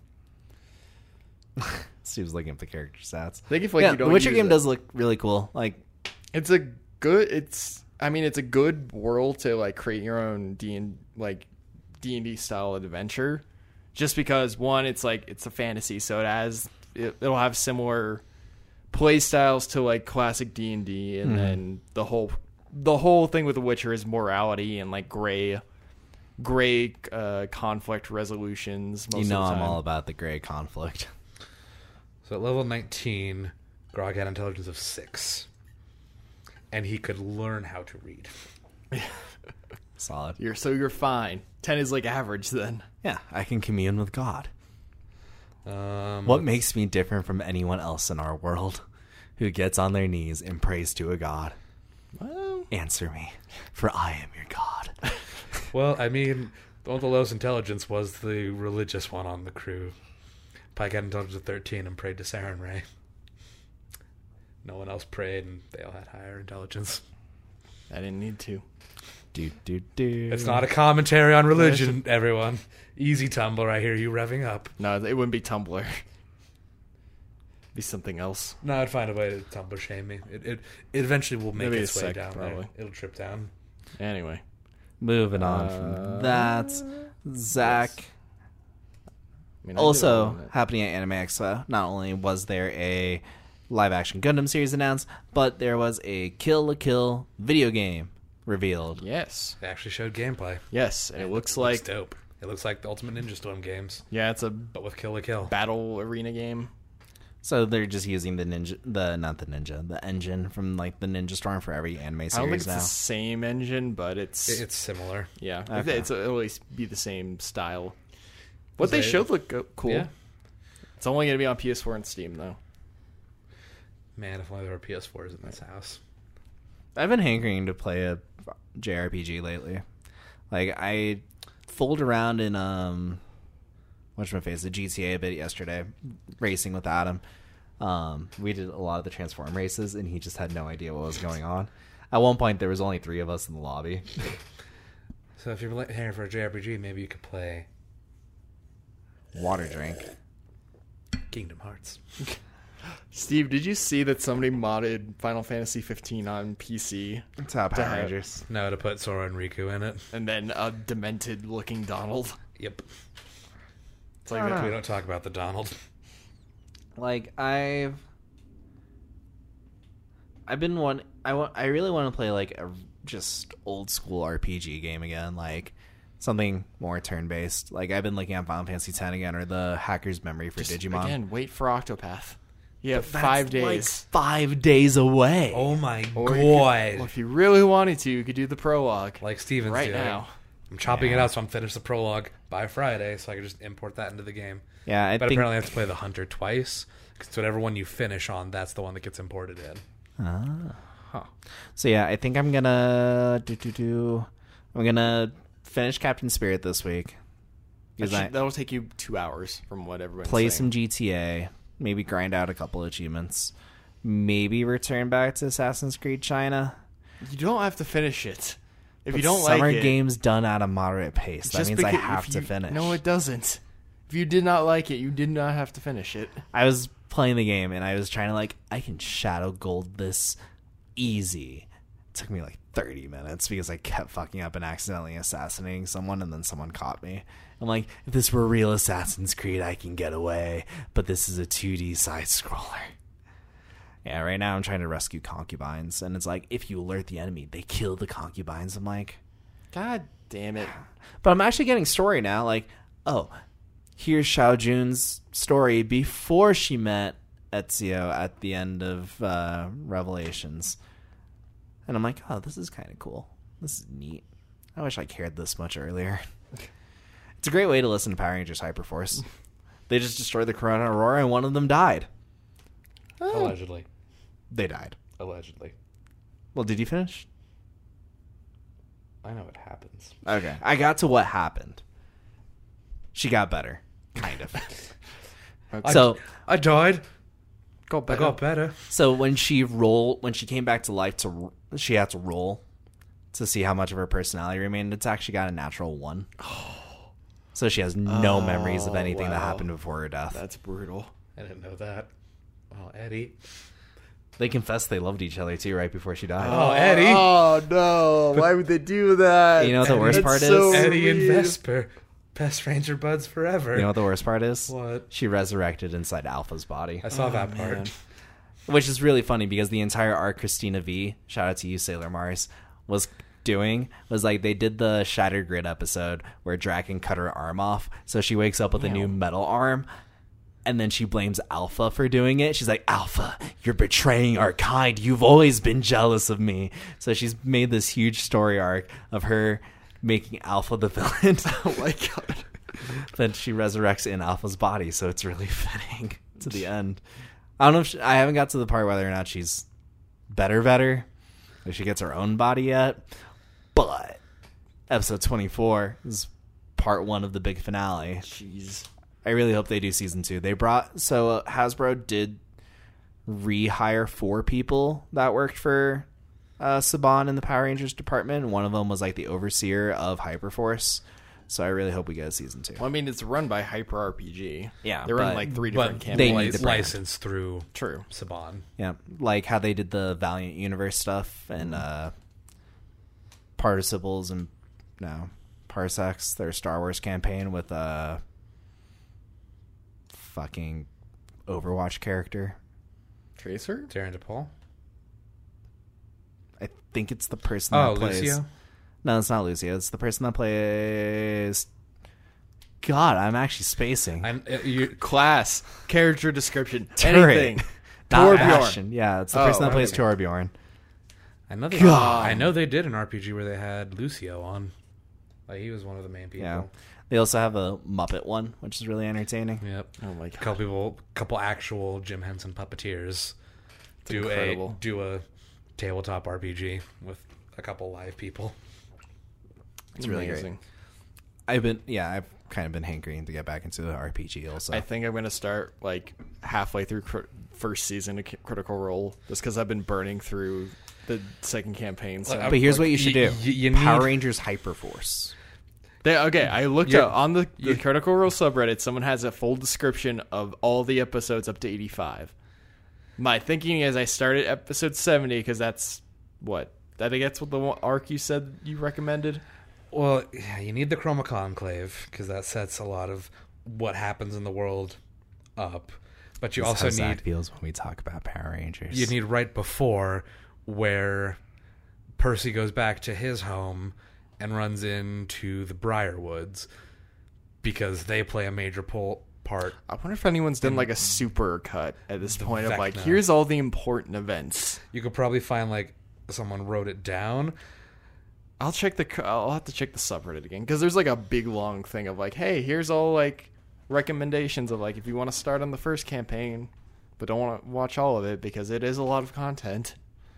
Steve's looking up the character stats. I think if like Yeah, you the don't Witcher use game it- does look really cool. Like, It's a good. It's a good world to like create your own D&D style adventure. Just because one, it's like it's a fantasy, so it'll have similar play styles to like classic D&D, and then the whole thing with The Witcher is morality and like gray conflict resolutions. Most you know, of the I'm time. all about the gray conflict. So at level 19, Grog had intelligence of 6. And he could learn how to read. Solid. You're fine. 10 is like average then. Yeah, I can commune with God. Um, What makes me different from anyone else in our world who gets on their knees and prays to a god? Well, Answer me, for I am your god. Well, I mean, the one with the lowest intelligence was the religious one on the crew. Pike had intelligence of 13 and prayed to Saren Ray. No one else prayed, and they all had higher intelligence. I didn't need to. Do, do, do. It's not a commentary on religion, everyone. Easy Tumblr, I hear you revving up. No, it wouldn't be Tumblr. Be something else. No, I'd find a way to Tumblr shame me. It eventually will make Maybe its a way sec, down probably. there. It'll trip down. Anyway. Moving on from that, Zach. I mean, I Also did it. happening at Anime Expo, not only was there a live-action Gundam series announced, but there was a Kill la Kill video game revealed. Yes. They actually showed gameplay. Yes, and it looks Looks like dope. It looks like the Ultimate Ninja Storm games, it's a but with Kill la Kill. battle arena game. So they're just using the engine from like the Ninja Storm for every anime I don't think series it's now. the same engine, but It's similar. yeah, Okay. it'll at least be the same style. What they They- showed looked cool. Yeah. It's only going to be on PS4 and Steam though. Man, if only there were PS4s in this house. I've been hankering to play a JRPG lately. Like I fooled around in whatchamacallit, the GTA a bit yesterday, racing with Adam. We did a lot of the Transform races, and he just had no idea what was going on. At one point, there was only 3 of us in the lobby. So if you're here for a JRPG, maybe you could play Water drink. Kingdom Hearts. Steve, did you see that somebody modded Final Fantasy 15 on PC It's how To Power have- Rangers. No, to put Sora and Riku in it. and then a demented-looking Donald? Yep. It's like I don't know. We don't talk about the Donald. Like I've been I really want to play like a just old school RPG game again, like something more turn based. Like I've been looking at Final Fantasy X again, or the Hacker's Memory for Digimon. Again, wait for Octopath. You have That's 5 days. like 5 days away. Oh my Or god. you could- well, if you really wanted to, you could do the prologue Like Steven's right doing. now. I'm chopping it Yeah. out so I'm finished the prologue by Friday, so I can just import that into the game. Yeah, I But think. apparently I have to play the Hunter twice, because whatever one you finish on, that's the one that gets imported in. Huh. So yeah, I think I'm gonna I'm gonna finish Captain Spirit this week. Because That'll take you 2 hours from what everyone's play saying. some GTA, maybe grind out a couple achievements, maybe return back to Assassin's Creed China. You don't have to finish it. If But you don't summer like it, games done at a moderate pace. That just means I because- have if to you- finish. No, it doesn't. If you did not like it, you did not have to finish it. I was playing the game and I was trying to I can shadow gold this easy. It took me like 30 minutes because I kept fucking up and accidentally assassinating someone, and then someone caught me. I'm like, if this were real Assassin's Creed, I can get away, but this is a 2D side scroller. Yeah, right now I'm trying to rescue concubines, and it's like, if you alert the enemy, they kill the concubines. I'm like, God damn it. but I'm actually getting story now. Like, oh, here's Xiao Jun's story before she met Ezio at the end of Revelations. And I'm like, oh, this is kind of cool. This is neat. I wish I cared this much earlier. It's a great way to listen to Power Rangers Hyperforce. They just destroyed the Corona Aurora and one of them died. Allegedly. They died. Allegedly. Well, did you finish? I know what happens. Okay. I got to what happened. She got better. Kind of. So I died. Go I got better. So when she came back to life, she had to roll to see how much of her personality remained. It's actually got a natural 1. So she has no memories of anything that wow. happened before her death. That's brutal. I didn't know that. Oh, Eddie. They confessed they loved each other too right before she died. Oh, Eddie. Oh, no. Why would they do that? You know what the worst That's part so is? Eddie and weird. Vesper. Best Ranger buds forever. You know what the worst part is? What? She resurrected inside Alpha's body, I saw that part. man. which is really funny because the entire arc Christina V, shout out to you Sailor Mars, was doing was like they did the Shattered Grid episode where Draken cut her arm off, so she wakes up with a new metal arm. And then she blames Alpha for doing it. She's like, Alpha, you're betraying our kind. You've always been jealous of me. So she's made this huge story arc of her making Alpha the villain. Oh, my God. Then she resurrects in Alpha's body. So it's really fitting to the end. I don't know if I haven't got to the part whether or not she's better. If she gets her own body yet. But episode 24 is part 1 of the big finale. Jeez. I really hope they do season 2. Hasbro did rehire 4 people that worked for Saban in the Power Rangers department. One of them was like the overseer of Hyperforce. So I really hope we get a season 2. Well, I mean, it's run by Hyper RPG. Yeah, They're but- in like 3 But different they campaigns. need the brand. licensed through True. Saban. Yeah, like how they did the Valiant Universe stuff and Participles and Parsecs, their Star Wars campaign with fucking Overwatch character. Tracer? Darren DePaul. I think it's the person that plays. Lucio? No, it's not Lucio. It's the person that plays. God, I'm actually spacing. Class, character description, Turret. anything. Not Torbjorn. Ashen. Yeah, it's the person that plays okay. Torbjorn. I know they did an RPG where they had Lucio on. Like, he was one of the main people. Yeah. They also have a Muppet one, which is really entertaining. Yep. Oh my god. Couple actual Jim Henson puppeteers incredible. do a tabletop RPG with a couple live people. It's really great. I've kind of been hankering to get back into the RPG also. I think I'm going to start like halfway through first season of Critical Role just because I've been burning through the second campaign. So but here's what you should do. You Power need- Rangers Hyperforce. I looked up on the Critical Role subreddit. Someone has a full description of all the episodes up to 85. My thinking is I started episode 70 because that's what I think that's what the arc you said you recommended. Well, yeah, you need the Chroma Conclave because that sets a lot of what happens in the world up. But you also That's how need Zach feels when we talk about Power Rangers. you need right before where Percy goes back to his home and runs into the Briarwoods because they play a major part. I wonder if anyone's done like a super cut at this point of like, Vecna. here's all the important events. You could probably find like someone wrote it down. I'll have to check the subreddit again because there's like a big long thing of like, hey, here's all like recommendations of like if you want to start on the first campaign, but don't want to watch all of it because it is a lot of content.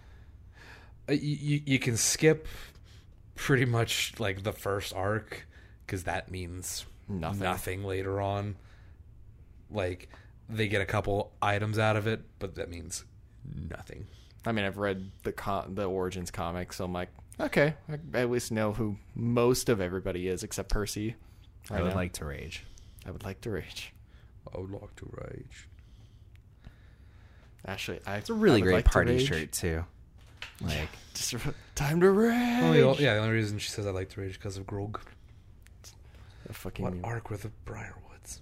You can skip pretty much like the first arc because that means nothing later on. Like they get a couple items out of it, but that means nothing. I mean, I've read the Origins comic, so I'm like, okay, I at least know who most of everybody is except Percy. I would like to rage. I would like to rage. I would like to rage. Actually, It's a really great party shirt too. Like just time to rage. The only reason she says I like to rage is because of Grog. What arc were the Briarwoods?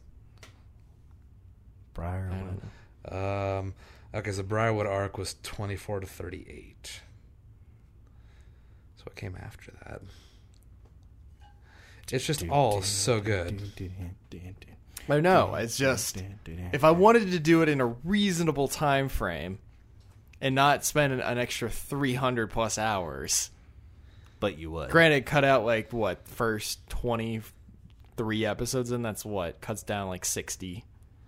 Briarwood. Okay, so Briarwood arc was 24 to 38. So what came after that? It's just all so good. I know. It's just if I wanted to do it in a reasonable time frame and not spend an extra 300 plus hours, But you would. granted, cut out like what first 23 episodes, and that's what cuts down like 60.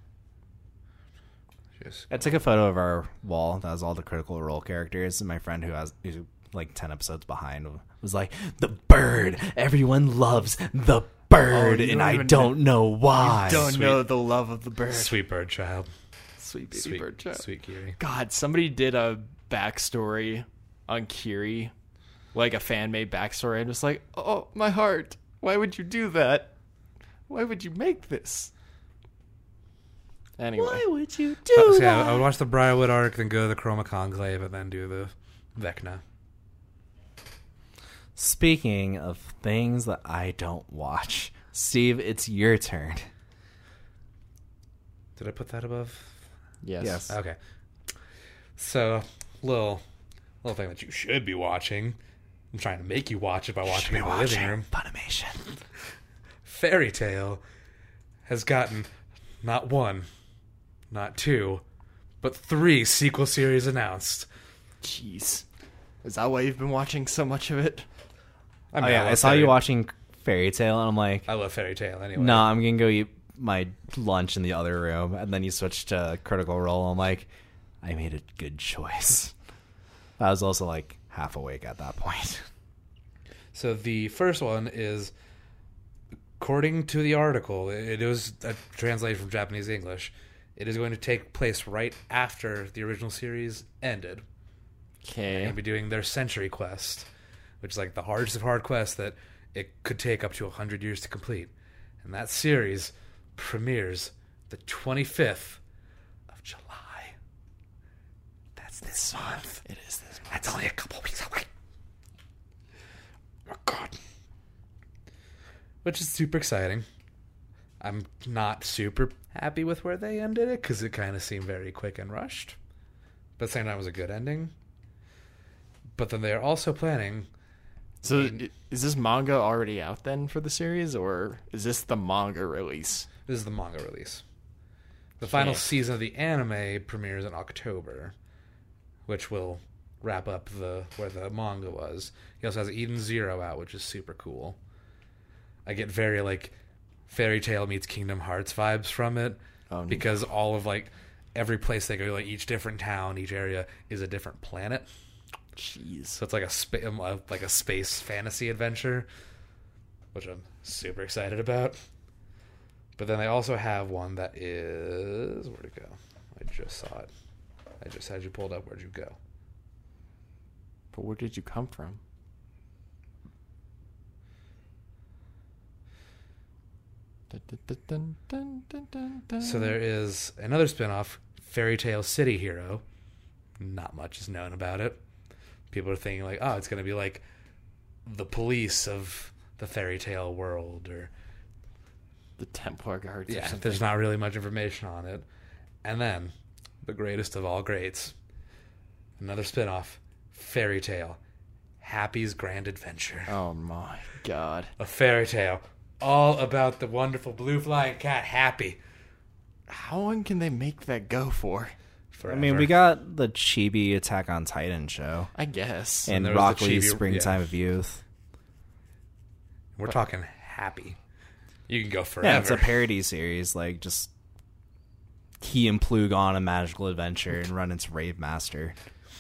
I took a photo of our wall that has all the Critical Role characters, and my friend who's like 10 episodes behind was like, the bird! Everyone loves the bird, Oh, you and don't I even don't know why. Don't know the love of the bird. Sweet bird child. Sweet baby bird child. Sweet Kiri. God, somebody did a backstory on Kiri, like a fan-made backstory. I'm just like, oh, my heart. Why would you do that? Why would you make this? Anyway. Why would you do that? I would watch the Briarwood arc, then go to the Chroma Conclave, and then do the Vecna. Speaking of things that I don't watch, Steve, it's your turn. Did I put that above? Yes. Okay. So, little thing that you should be watching. I'm trying to make you watch it by watching it in the living room. Funimation. Fairy Tail has gotten not one, not two, but 3 sequel series announced. Jeez. Is that why you've been watching so much of it? I mean, I saw you watching Fairy Tail, and I'm like, I love Fairy Tail anyway. no, I'm going to go eat my lunch in the other room. And then you switched to Critical Role. I'm like, I made a good choice. I was also like half awake at that point. So the first one is, according to the article, it was a translation from Japanese to English. It is going to take place right after the original series ended. They're Okay. going to be doing their Century Quest, which is like the hardest of hard quests that it could take up to 100 years to complete. And that series premieres the 25th of July. That's this month. It is this month. That's only a couple weeks away. Oh, God. Which is super exciting. I'm not super happy with where they ended it because it kind of seemed very quick and rushed. But at the same time, it was a good ending. But then they are also planning. So is this manga already out then for the series, or is this the manga release? This is the manga release. The final Okay. season of the anime premieres in October, which will wrap up where the manga was. He also has Eden Zero out, which is super cool. I get very like Fairy Tail meets Kingdom Hearts vibes from it, Oh, because all of like every place they go, like each different town, each area is a different planet. Jeez. So it's like a space fantasy adventure, which I'm super excited about. But then they also have one that is, where'd it go? I just saw it. I just had you pulled up. Where'd you go? But where did you come from? So there is another spinoff, Fairy Tail City Hero. Not much is known about it. People are thinking like, oh, it's going to be like the police of the fairy tale world, or the Templar Guards. Or yeah, something. there's not really much information on it. And then the greatest of all greats, another spinoff, Fairy Tail, Happy's Grand Adventure. Oh my god! A fairy tale all about the wonderful blue flying cat Happy. How long can they make that go for? Forever. I mean, we got the Chibi Attack on Titan show I guess. and there was Rock the Lee's Chibi- Springtime yeah. of Youth. We're talking Happy. You can go forever. Yeah, it's a parody series. Like, just he and Plue go on a magical adventure and run into Rave Master.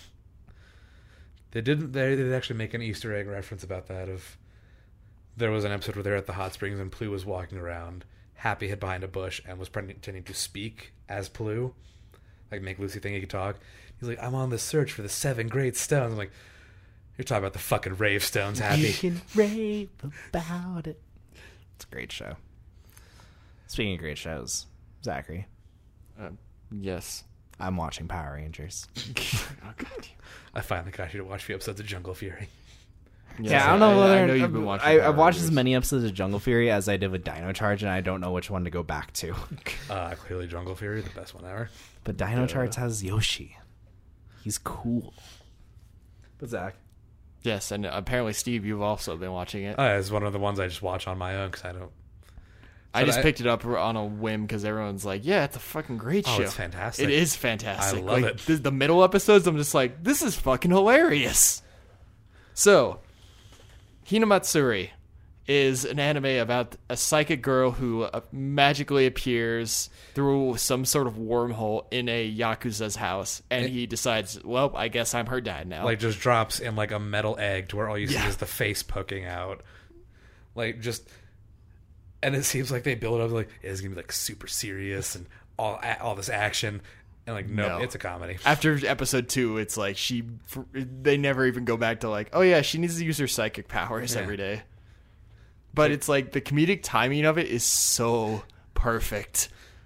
They did actually make an Easter egg reference about that. Of there was an episode where they're at the hot springs and Plue was walking around. Happy hid behind a bush and was pretending to speak as Plue, like make Lucy think he could talk. He's like, "I'm on the search for the 7 great stones." I'm like, "You're talking about the fucking rave stones, Happy." You can rave about it. It's a great show. Speaking of great shows, Zachary, Yes. I'm watching Power Rangers. Oh god. I finally got you to watch a few episodes of Jungle Fury. Yeah, I don't know whether I know you've been watching. I've watched Power as many episodes of Jungle Fury as I did with Dino Charge, and I don't know which one to go back to. Clearly Jungle Fury, the best one ever. But Dino Charge has Yoshi. He's cool. But Zach, Yes, and apparently Steve, you've also been watching it. It's one of the ones I just watch on my own because I don't. I just picked it up on a whim because everyone's like, "Yeah, it's a fucking great Oh, show." it's fantastic. It is fantastic. I love like, it. The middle episodes, I'm just like, "This is fucking hilarious." So, Hinamatsuri is an anime about a psychic girl who magically appears through some sort of wormhole in a Yakuza's house, and he decides, well, I guess I'm her dad now. Like just drops in like a metal egg to where all you see Yeah. is the face poking out. Like just, and it seems like they build it up like it's gonna be like super serious and all this action, and like no, it's a comedy. After episode 2, it's like they never even go back to like, oh yeah, she needs to use her psychic powers Yeah. every day. But it's like the comedic timing of it is so perfect.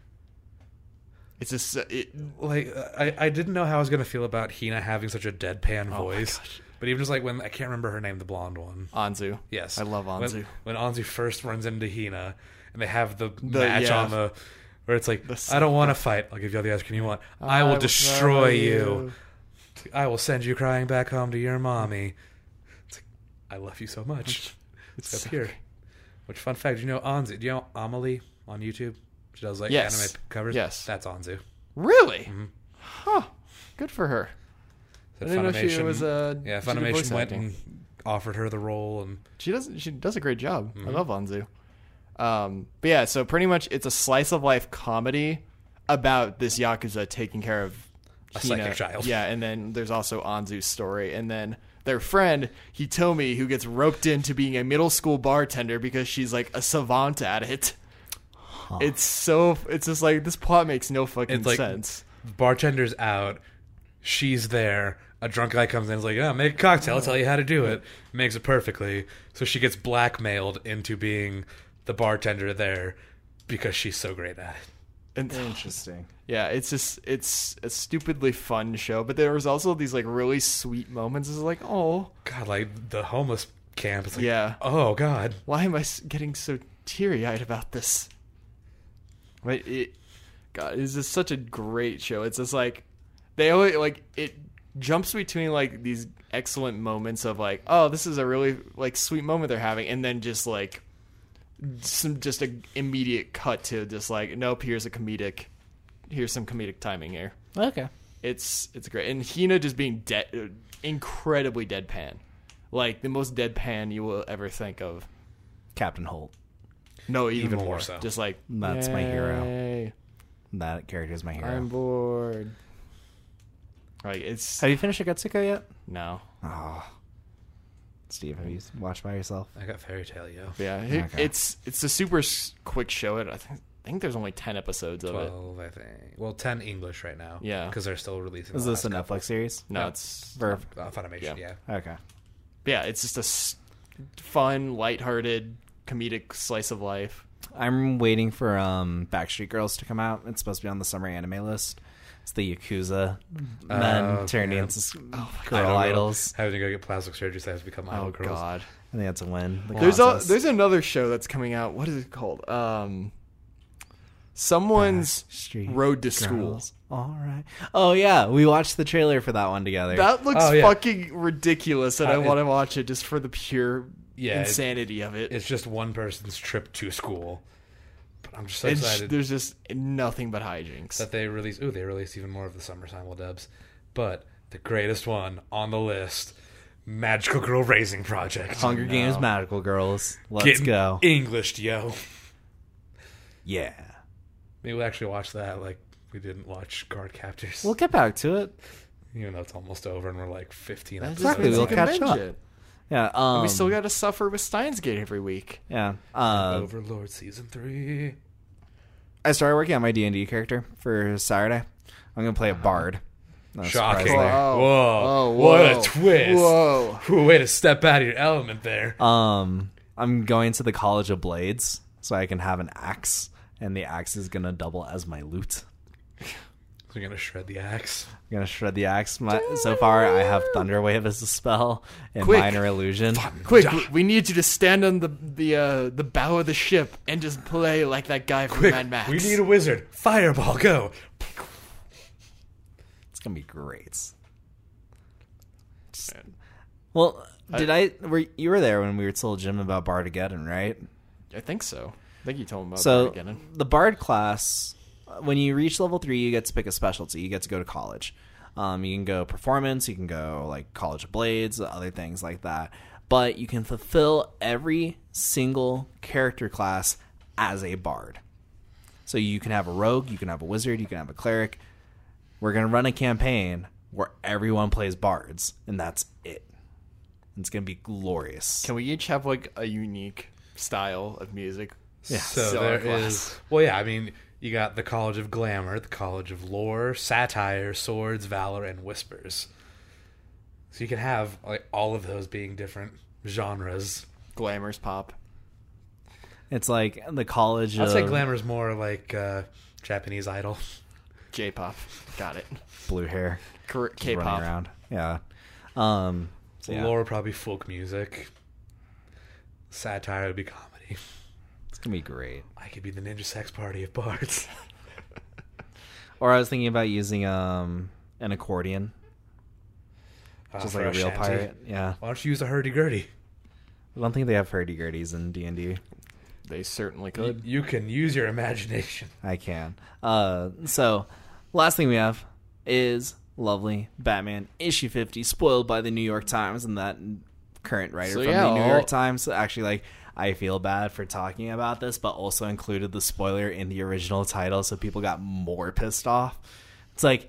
It's just Like I didn't know how I was gonna feel about Hina having such a deadpan voice, but even just like when I can't remember her name, the blonde one. Anzu. Yes, I love Anzu. When Anzu first runs into Hina, and they have the match yeah. on the where it's like, The I don't want to fight. I'll give you all the ice cream you want. I will destroy you. I will send you crying back home to your mommy. It's like, I love you so much. It's up so here. Which fun fact? Do you know Anzu? Do you know Amelie on YouTube? She does like Yes. anime covers. Yes. That's Anzu. Really? Mm-hmm. Huh. Good for her. That I didn't know she was yeah, she did Funimation voice went acting. and offered her the role, and She does a great job. Mm-hmm. I love Anzu. But yeah, so pretty much it's a slice of life comedy about this Yakuza taking care of A Hina. psychic child. Yeah, and then there's also Anzu's story, and then their friend Hitomi, who gets roped into being a middle school bartender because she's like a savant at it. It's just like this plot makes no fucking It's like- sense. bartender's out. She's there. A drunk guy comes in and is like, "Yeah, make a cocktail. I'll tell you how to do it." Makes it perfectly. So she gets blackmailed into being the bartender there because she's so great at it. And interesting. yeah, it's a stupidly fun show, but there was also these like really sweet moments. It's like, oh, God, like the homeless camp. It's like, yeah. oh God. Why am I getting so teary-eyed about this? But God, it's just such a great show. It's just like they always like it jumps between like these excellent moments of like, oh, this is a really like sweet moment they're having, and then just like just an immediate cut to just like, nope, here's some comedic timing here. Okay. It's great, and Hina just being incredibly deadpan, like the most deadpan you will ever think of. Captain Holt. No, even More more so. Just like, That's my hero. "Yay, That character is my hero. I'm bored. Like it's Have you finished Agretsuko yet? no, Oh. Steve, have you watched by yourself? I got Fairy Tail, yo. yeah, Okay. it's a super quick show. I think there's only 10 episodes of it. 12, I think. Well, 10 English right now. Yeah. Because they're still releasing. Is the this a last couple. Netflix series? No, No. it's Funimation, yeah. Okay. yeah, it's just a fun, lighthearted, comedic slice of life. I'm waiting for Backstreet Girls to come out. It's supposed to be on the summer anime list. It's the Yakuza men turned yeah. into I girl don't know. idols. Having to go get plastic surgery so I have to become idol Oh girls. God. I think that's a win. The There's contest. there's another show that's coming out. What is it called? Someone's Backstreet Road to School. Girls. All right. Oh yeah, we watched the trailer for that one together. That looks Oh, yeah. fucking ridiculous, and I It- want to watch it just for the pure Yeah, insanity of it. It's just one person's trip to school. But I'm just so It's- excited there's just nothing but hijinks. that they release. Ooh, they released even more of the summer simuldubs. But the greatest one on the list, Magical Girl Raising Project. Hunger Games Magical Girls. Let's Getting go. Englished, yo. Yeah. Maybe we'll actually watch that like we didn't watch Guard Captors. We'll get back to it. Even though it's almost over and we're like 15 That episodes. just means We'll you can catch binge up. it. Yeah. And we still got to suffer with Steins Gate every week. Yeah. Overlord Season 3. I started working on my D&D character for Saturday. I'm gonna play a bard. No Shocking. surprise there. Whoa. Oh, What whoa. a twist. Whoa. Ooh, way to step out of your element there. I'm going to the College of Blades so I can have an axe, and the axe is gonna double as my loot. We're going to shred the axe. I'm gonna shred the axe. So far, I have Thunderwave as a spell and Quick. Minor Illusion. Quick, we need you to stand on the bow of the ship and just play like that guy from Quick, Mad Max. we need a wizard. Fireball, go. It's gonna be great. Well, you were there when we were told Jim about Bardageddon, right? I think so. I think you told him about So that again. the Bard class, when you reach level 3, you get to pick a specialty. You get to go to college. You can go performance. You can go like College of Blades, other things like that. But you can fulfill every single character class as a Bard. So you can have a rogue, you can have a wizard, you can have a cleric. We're gonna run a campaign where everyone plays bards, and that's it. It's gonna be glorious. Can we each have like a unique style of music? Yeah. So So there our class. is. Well, yeah, I mean, you got the College of Glamour, the College of Lore, Satire, Swords, Valor, and Whispers. So you can have like all of those being different genres. Glamour's pop. It's like the college I'd of say Glamour's more like Japanese Idol. J-pop. Got it. blue hair. just running K-pop. around. Yeah. So yeah. Lore would probably be folk music. Satire would be comedy. It's gonna be great. I could be the Ninja Sex Party of bards. Or I was thinking about using an accordion, just For like a real shanty. pirate. Yeah. Why don't you use a hurdy-gurdy? I don't think they have hurdy-gurdies in D&D. They certainly could. You can use your imagination. I can. So, last thing we have is lovely Batman issue 50, spoiled by the New York Times, and that current writer So, from yeah, the New all- York Times actually, like, I feel bad for talking about this, but also included the spoiler in the original title, so people got more pissed off. It's like,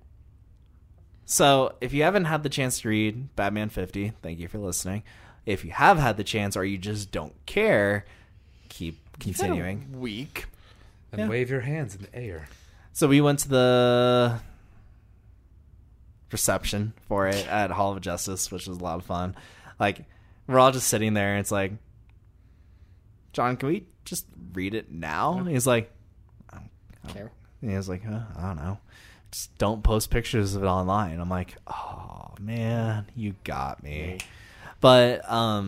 so if you haven't had the chance to read Batman 50, thank you for listening. If you have had the chance or you just don't care, keep continuing. Week. And Yeah. wave your hands in the air. So we went to the reception for it at Hall of Justice, which was a lot of fun. Like, we're all just sitting there, and it's like, John, can we just read it now? And he's like, Care. and he was like, I don't know. Just don't post pictures of it online. I'm like, oh, man, you got me. But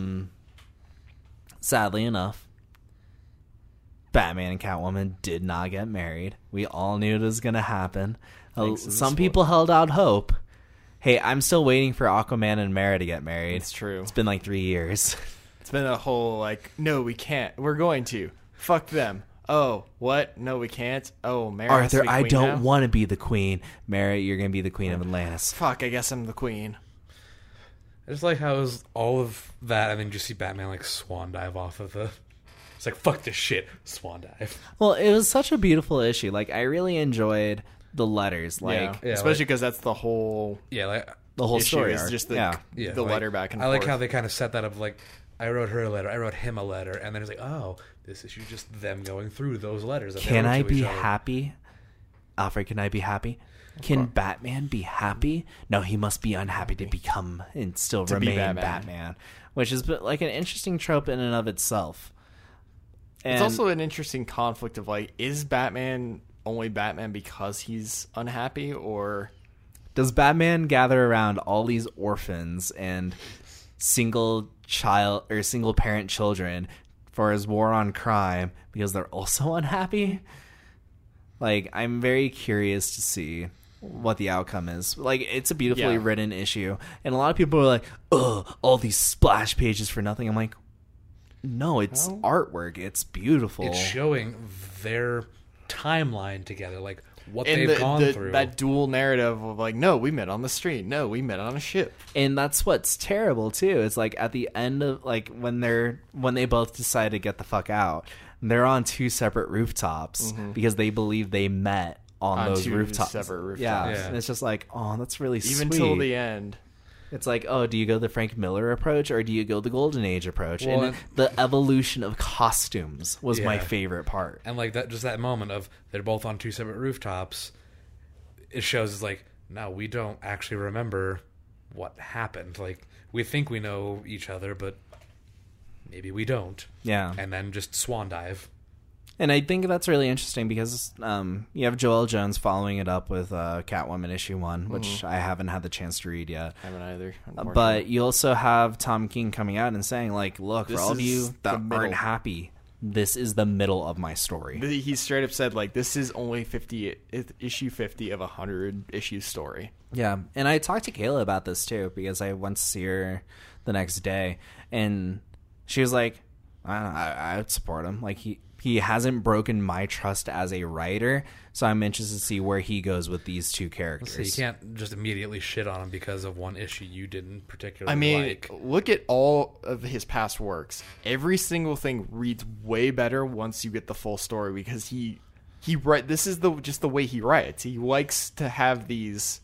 sadly enough, Batman and Catwoman did not get married. We all knew it was going to happen. Thanks to the Some spoil- people held out hope. Hey, I'm still waiting for Aquaman and Mara to get married. It's true. It's been like 3 years. It's been a whole like, no, we can't. We're going to. Fuck them. Oh, what? No, we can't. Oh, Mara has to Arthur, be I queen don't now? want to be the queen. Mara, you're going to be the queen of Atlantis. Fuck, I guess I'm the queen. I just like how it was all of that, and then you just see Batman like swan dive off of the. It's like fuck this shit, swan dive. Well, it was such a beautiful issue. Like, I really enjoyed the letters. Like, Yeah, especially because that's the whole Yeah, like the whole issue story is arc. just the yeah, the like, letter back and I forth. like how they kind of set that up. Like, I wrote her a letter, I wrote him a letter, and then it's like, oh, this issue just them going through those letters. That they Can wrote I to be each other. happy? Alfred, can I be happy? Can Batman be happy? No, he must be unhappy to become and still To be remain Batman. Batman. Which is like an interesting trope in and of itself. And It's also an interesting conflict of like, is Batman only Batman because he's unhappy, or does Batman gather around all these orphans and single parent children for his war on crime because they're also unhappy? Like, I'm very curious to see what the outcome is. Like, it's a beautifully Yeah. written issue, and a lot of people are like, "Ugh, all these splash pages for nothing." I'm like, no, it's No. artwork. It's beautiful. It's showing their timeline together, like what and they've gone through. that dual narrative of like, no, we met on the street, no, we met on a ship. And that's what's terrible too. It's like at the end of like when they both decide to get the fuck out, they're on two separate rooftops because they believe they met on those two rooftops. separate rooftops. Yeah. Yeah. And it's just like, oh, that's really Even sweet. till the end. It's like, oh, do you go the Frank Miller approach or do you go the Golden Age approach? Well, and the evolution of costumes was my Yeah. favorite part. And like that, just that moment of they're both on two separate rooftops, it shows it's like, no, we don't actually remember what happened. Like, we think we know each other, but maybe we don't. Yeah. And then just swan dive. And I think that's really interesting because you have Joelle Jones following it up with Catwoman issue 1, which I haven't had the chance to read yet. I haven't either. But you also have Tom King coming out and saying, like, look, This for all of is you the that middle. aren't happy, this is the middle of my story. He straight up said like, this is only issue 50 of a 100 issue story. Yeah, and I talked to Kayla about this too because I went to see her the next day, and she was like, I would support him. Like, he hasn't broken my trust as a writer, so I'm interested to see where he goes with these two characters. So you can't just immediately shit on him because of one issue you didn't particularly I mean, like. look at all of his past works. Every single thing reads way better once you get the full story because he write. This is just the way he writes. He likes to have these.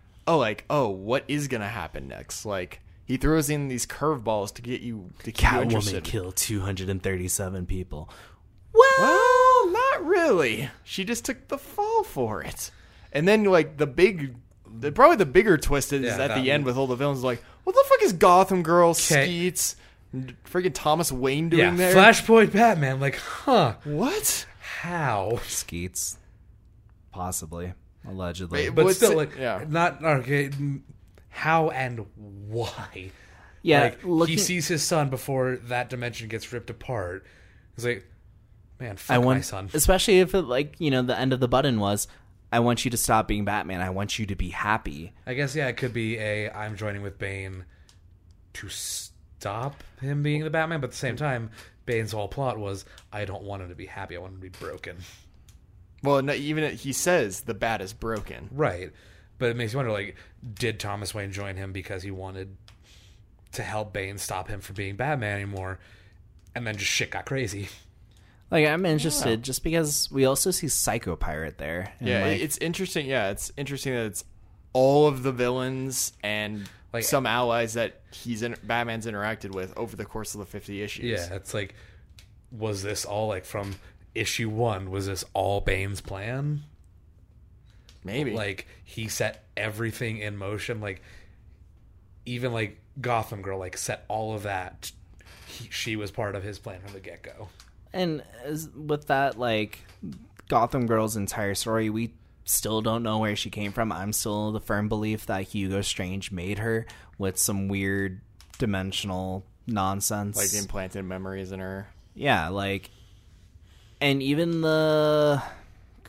What is gonna happen next? Like, he throws in these curveballs to keep you Catwoman interested. killed 237 people. Well, not really. She just took the fall for it. And then, like, probably the bigger twist is Yeah, at that the end one. with all the villains. Like, what the fuck is Gotham Girl, 'Kay. Skeets, freaking Thomas Wayne doing Yeah, there? Flashpoint Batman. Like, huh? What? How? Skeets, possibly, allegedly. Wait, But What's still, it- like, yeah. not okay. How and why? Yeah, like, he sees his son before that dimension gets ripped apart. He's like, man, fuck I my want, son. especially if it, like, the end of the button was, I want you to stop being Batman. I want you to be happy. I guess, yeah, it could be I'm joining with Bane to stop him being the Batman, but at the same time, Bane's whole plot was, I don't want him to be happy. I want him to be broken. Well, no, even he says the bat is broken. Right. But it makes you wonder, like, did Thomas Wayne join him because he wanted to help Bane stop him from being Batman anymore? And then just shit got crazy. Like, I'm interested just because we also see Psycho Pirate there. And, Yeah, like, it's interesting. Yeah, it's interesting that it's all of the villains and Like, some allies that Batman's interacted with over the course of the 50 issues. Yeah, it's like, was this all, like, from issue 1? Was this all Bane's plan? Maybe. Like, he set everything in motion. Like, even, like, Gotham Girl, like, set all of that. She was part of his plan from the get-go. and with that, like, Gotham Girl's entire story, we still don't know where she came from. I'm still the firm belief that Hugo Strange made her with some weird dimensional nonsense. like implanted memories in her. Yeah, like, and even the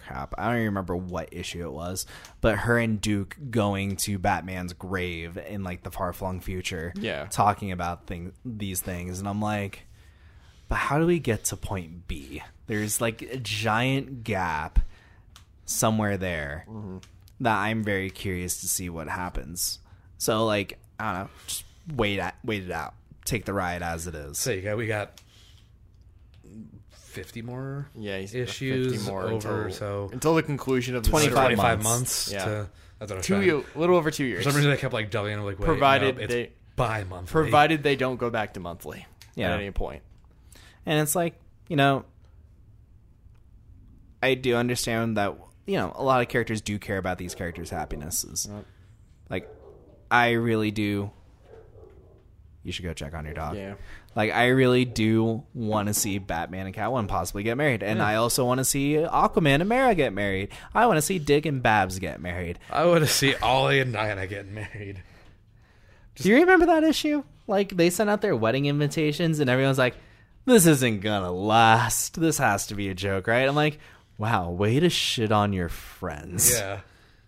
crap, I don't even remember what issue it was, but her and Duke going to Batman's grave in like the far-flung future, talking about these things, and I'm like, but how do we get to point B? There's like a giant gap somewhere there that I'm very curious to see what happens. So like, I don't know, just wait it out, take the ride as it is. So we got 50 more issues 50 more until the conclusion of the 25 months. Yeah, that's what a little over 2 years. For some reason, I kept like doubling. I'm like, wait, provided it's bi-monthly. Provided they don't go back to monthly at any point. And it's like, I do understand that, a lot of characters do care about these characters' happinesses. Like, I really do. You should go check on your dog. Yeah. Like, I really do want to see Batman and Catwoman possibly get married. And I also want to see Aquaman and Mara get married. I want to see Dick and Babs get married. I want to see Ollie and Diana getting married. Do you remember that issue? Like, they sent out their wedding invitations and everyone's like, this isn't gonna last. This has to be a joke, right? I'm like, wow, way to shit on your friends. Yeah.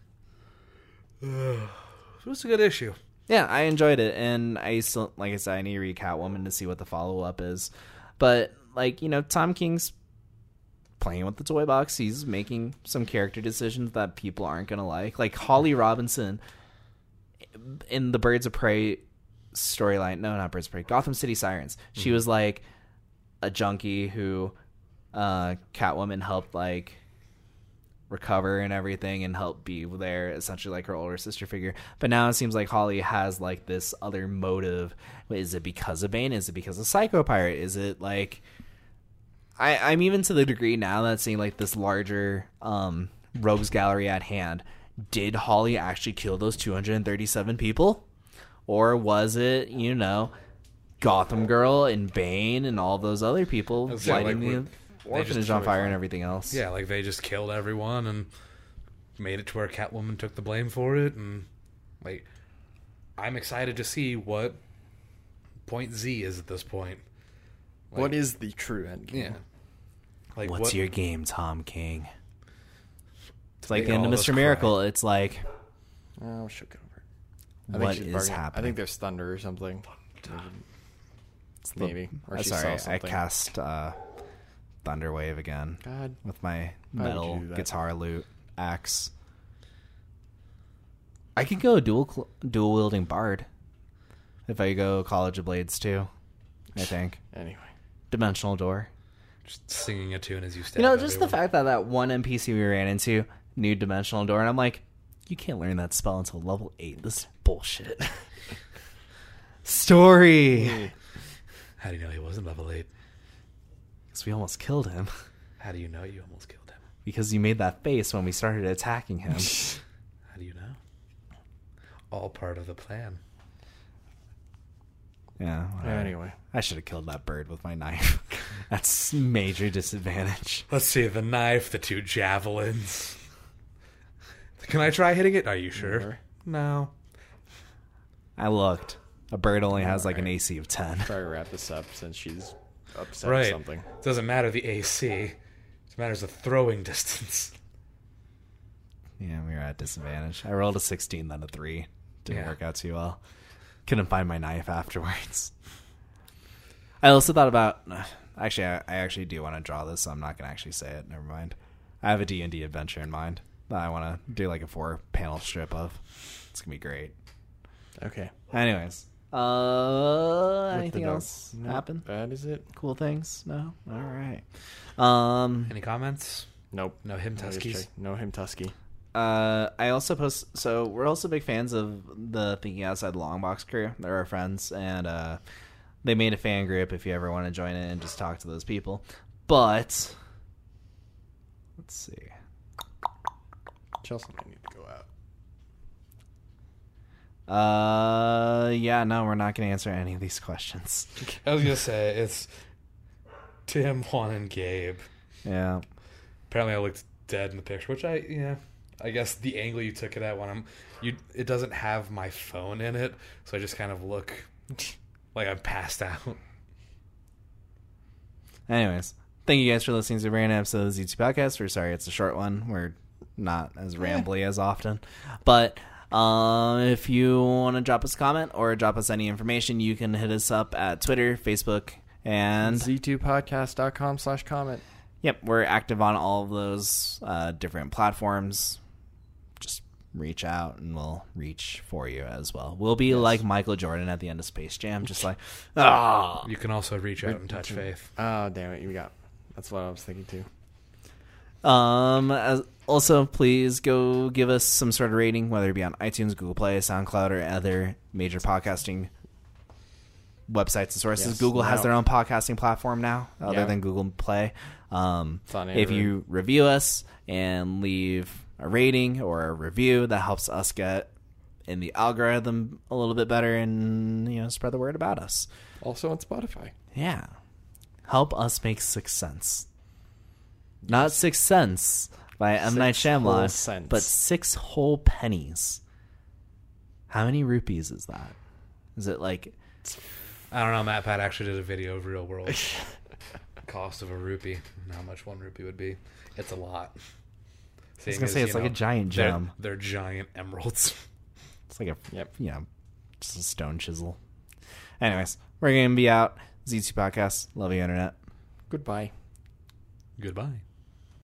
It was a good issue. Yeah, I enjoyed it, and I still, like I said, I need to read Catwoman to see what the follow-up is. But, like, Tom King's playing with the toy box. He's making some character decisions that people aren't going to like. Like, Holly Robinson in the Birds of Prey storyline. No, not Birds of Prey. Gotham City Sirens. She was, like, a junkie who Catwoman helped, like, recover and everything and help be there, essentially like her older sister figure. But now it seems like Holly has like this other motive. Is it because of Bane? Is it because of Psycho Pirate? Is it like I'm even to the degree now that seeing like this larger rogues gallery at hand. Did Holly actually kill those 237 people? Or was it, Gotham Girl and Bane and all those other people lighting the orphanage on fire and everything else? Yeah, like they just killed everyone and made it to where Catwoman took the blame for it. And like, I'm excited to see what Point Z is at this point. Like, what is the true end game? Yeah. Like, what's your game, Tom King? It's like They the end of all Mr. just Miracle. It's like, Oh, she'll get over it. what she's is bargaining. happening? I think there's thunder or something. Maybe. Or she sorry, saw I something. cast Thunderwave again God. with my Why would you metal do that? guitar lute axe. I could go dual wielding bard if I go College of Blades too. I think Anyway. Dimensional Door. just singing a tune as you stab Just everyone. the fact that one NPC we ran into knew Dimensional Door, and I'm like, you can't learn that spell until level 8. This is bullshit. Story. How do you know he wasn't level 8? Because we almost killed him. How do you know you almost killed him? Because you made that face when we started attacking him. How do you know? All part of the plan. Yeah. whatever. Anyway. I should have killed that bird with my knife. That's major disadvantage. Let's see, the knife, the 2 javelins. Can I try hitting it? Are you sure? Sure. No. I looked. A bird only has like an Alright. AC of 10. Try to wrap this up since she's upset Right. or something. It doesn't matter the AC. It matters the throwing distance. Yeah, we were at disadvantage. I rolled a 16, then a 3. Didn't Yeah. work out too well. Couldn't find my knife afterwards. I also thought about... Actually, I actually do want to draw this, so I'm not going to actually say it. Never mind. I have a D&D adventure in mind that I want to do like a 4-panel strip of. It's going to be great. Okay. Anyways. With Anything the dog. else No, happen? That is it. Cool things? No? All right. Any comments? Nope. No him tuskies. No him tusky. I also post. So we're also big fans of the Thinking Outside the Long Box crew. They're our friends, and they made a fan group. If you ever want to join it and just talk to those people, but let's see. Chelsea might need to go out. Yeah, no, we're not going to answer any of these questions. I was gonna say it's Tim, Juan, and Gabe. Yeah, Apparently, I looked dead in the picture, which I guess the angle you took it at when it doesn't have my phone in it, so I just kind of look like I'm passed out. Anyways, thank you guys for listening to the random episode of the Z2 Podcast. We're sorry it's a short one. We're not as rambly as often. But if you want to drop us a comment or drop us any information, you can hit us up at Twitter, Facebook, and z2podcast.com/comment. Yep, we're active on all of those different platforms. Just reach out and we'll reach for you as well. We'll be like Michael Jordan at the end of Space Jam, just like, ah. You can also reach out and touch Faith. Oh, damn it. That's what I was thinking too. Also, please go give us some sort of rating, whether it be on iTunes, Google Play, SoundCloud, or other major podcasting websites and sources. Yes, Google has now. their own podcasting platform now, other than Google Play. It's on If you review us and leave a rating or a review, that helps us get in the algorithm a little bit better and spread the word about us. Also on Spotify. Yeah, help us make 6 cents. Not 6 cents by M. Night 6 whole Shyamalan, cents. but 6 whole pennies. How many rupees is that? Is it like... I don't know. MatPat actually did a video of real world cost of a rupee and how much 1 rupee would be. It's a lot. I was going to say, it's like a giant gem. They're giant emeralds. It's like a, just a stone chisel. Anyways, we're going to be out. Z2 Podcast. Love you, Internet. Goodbye. Goodbye.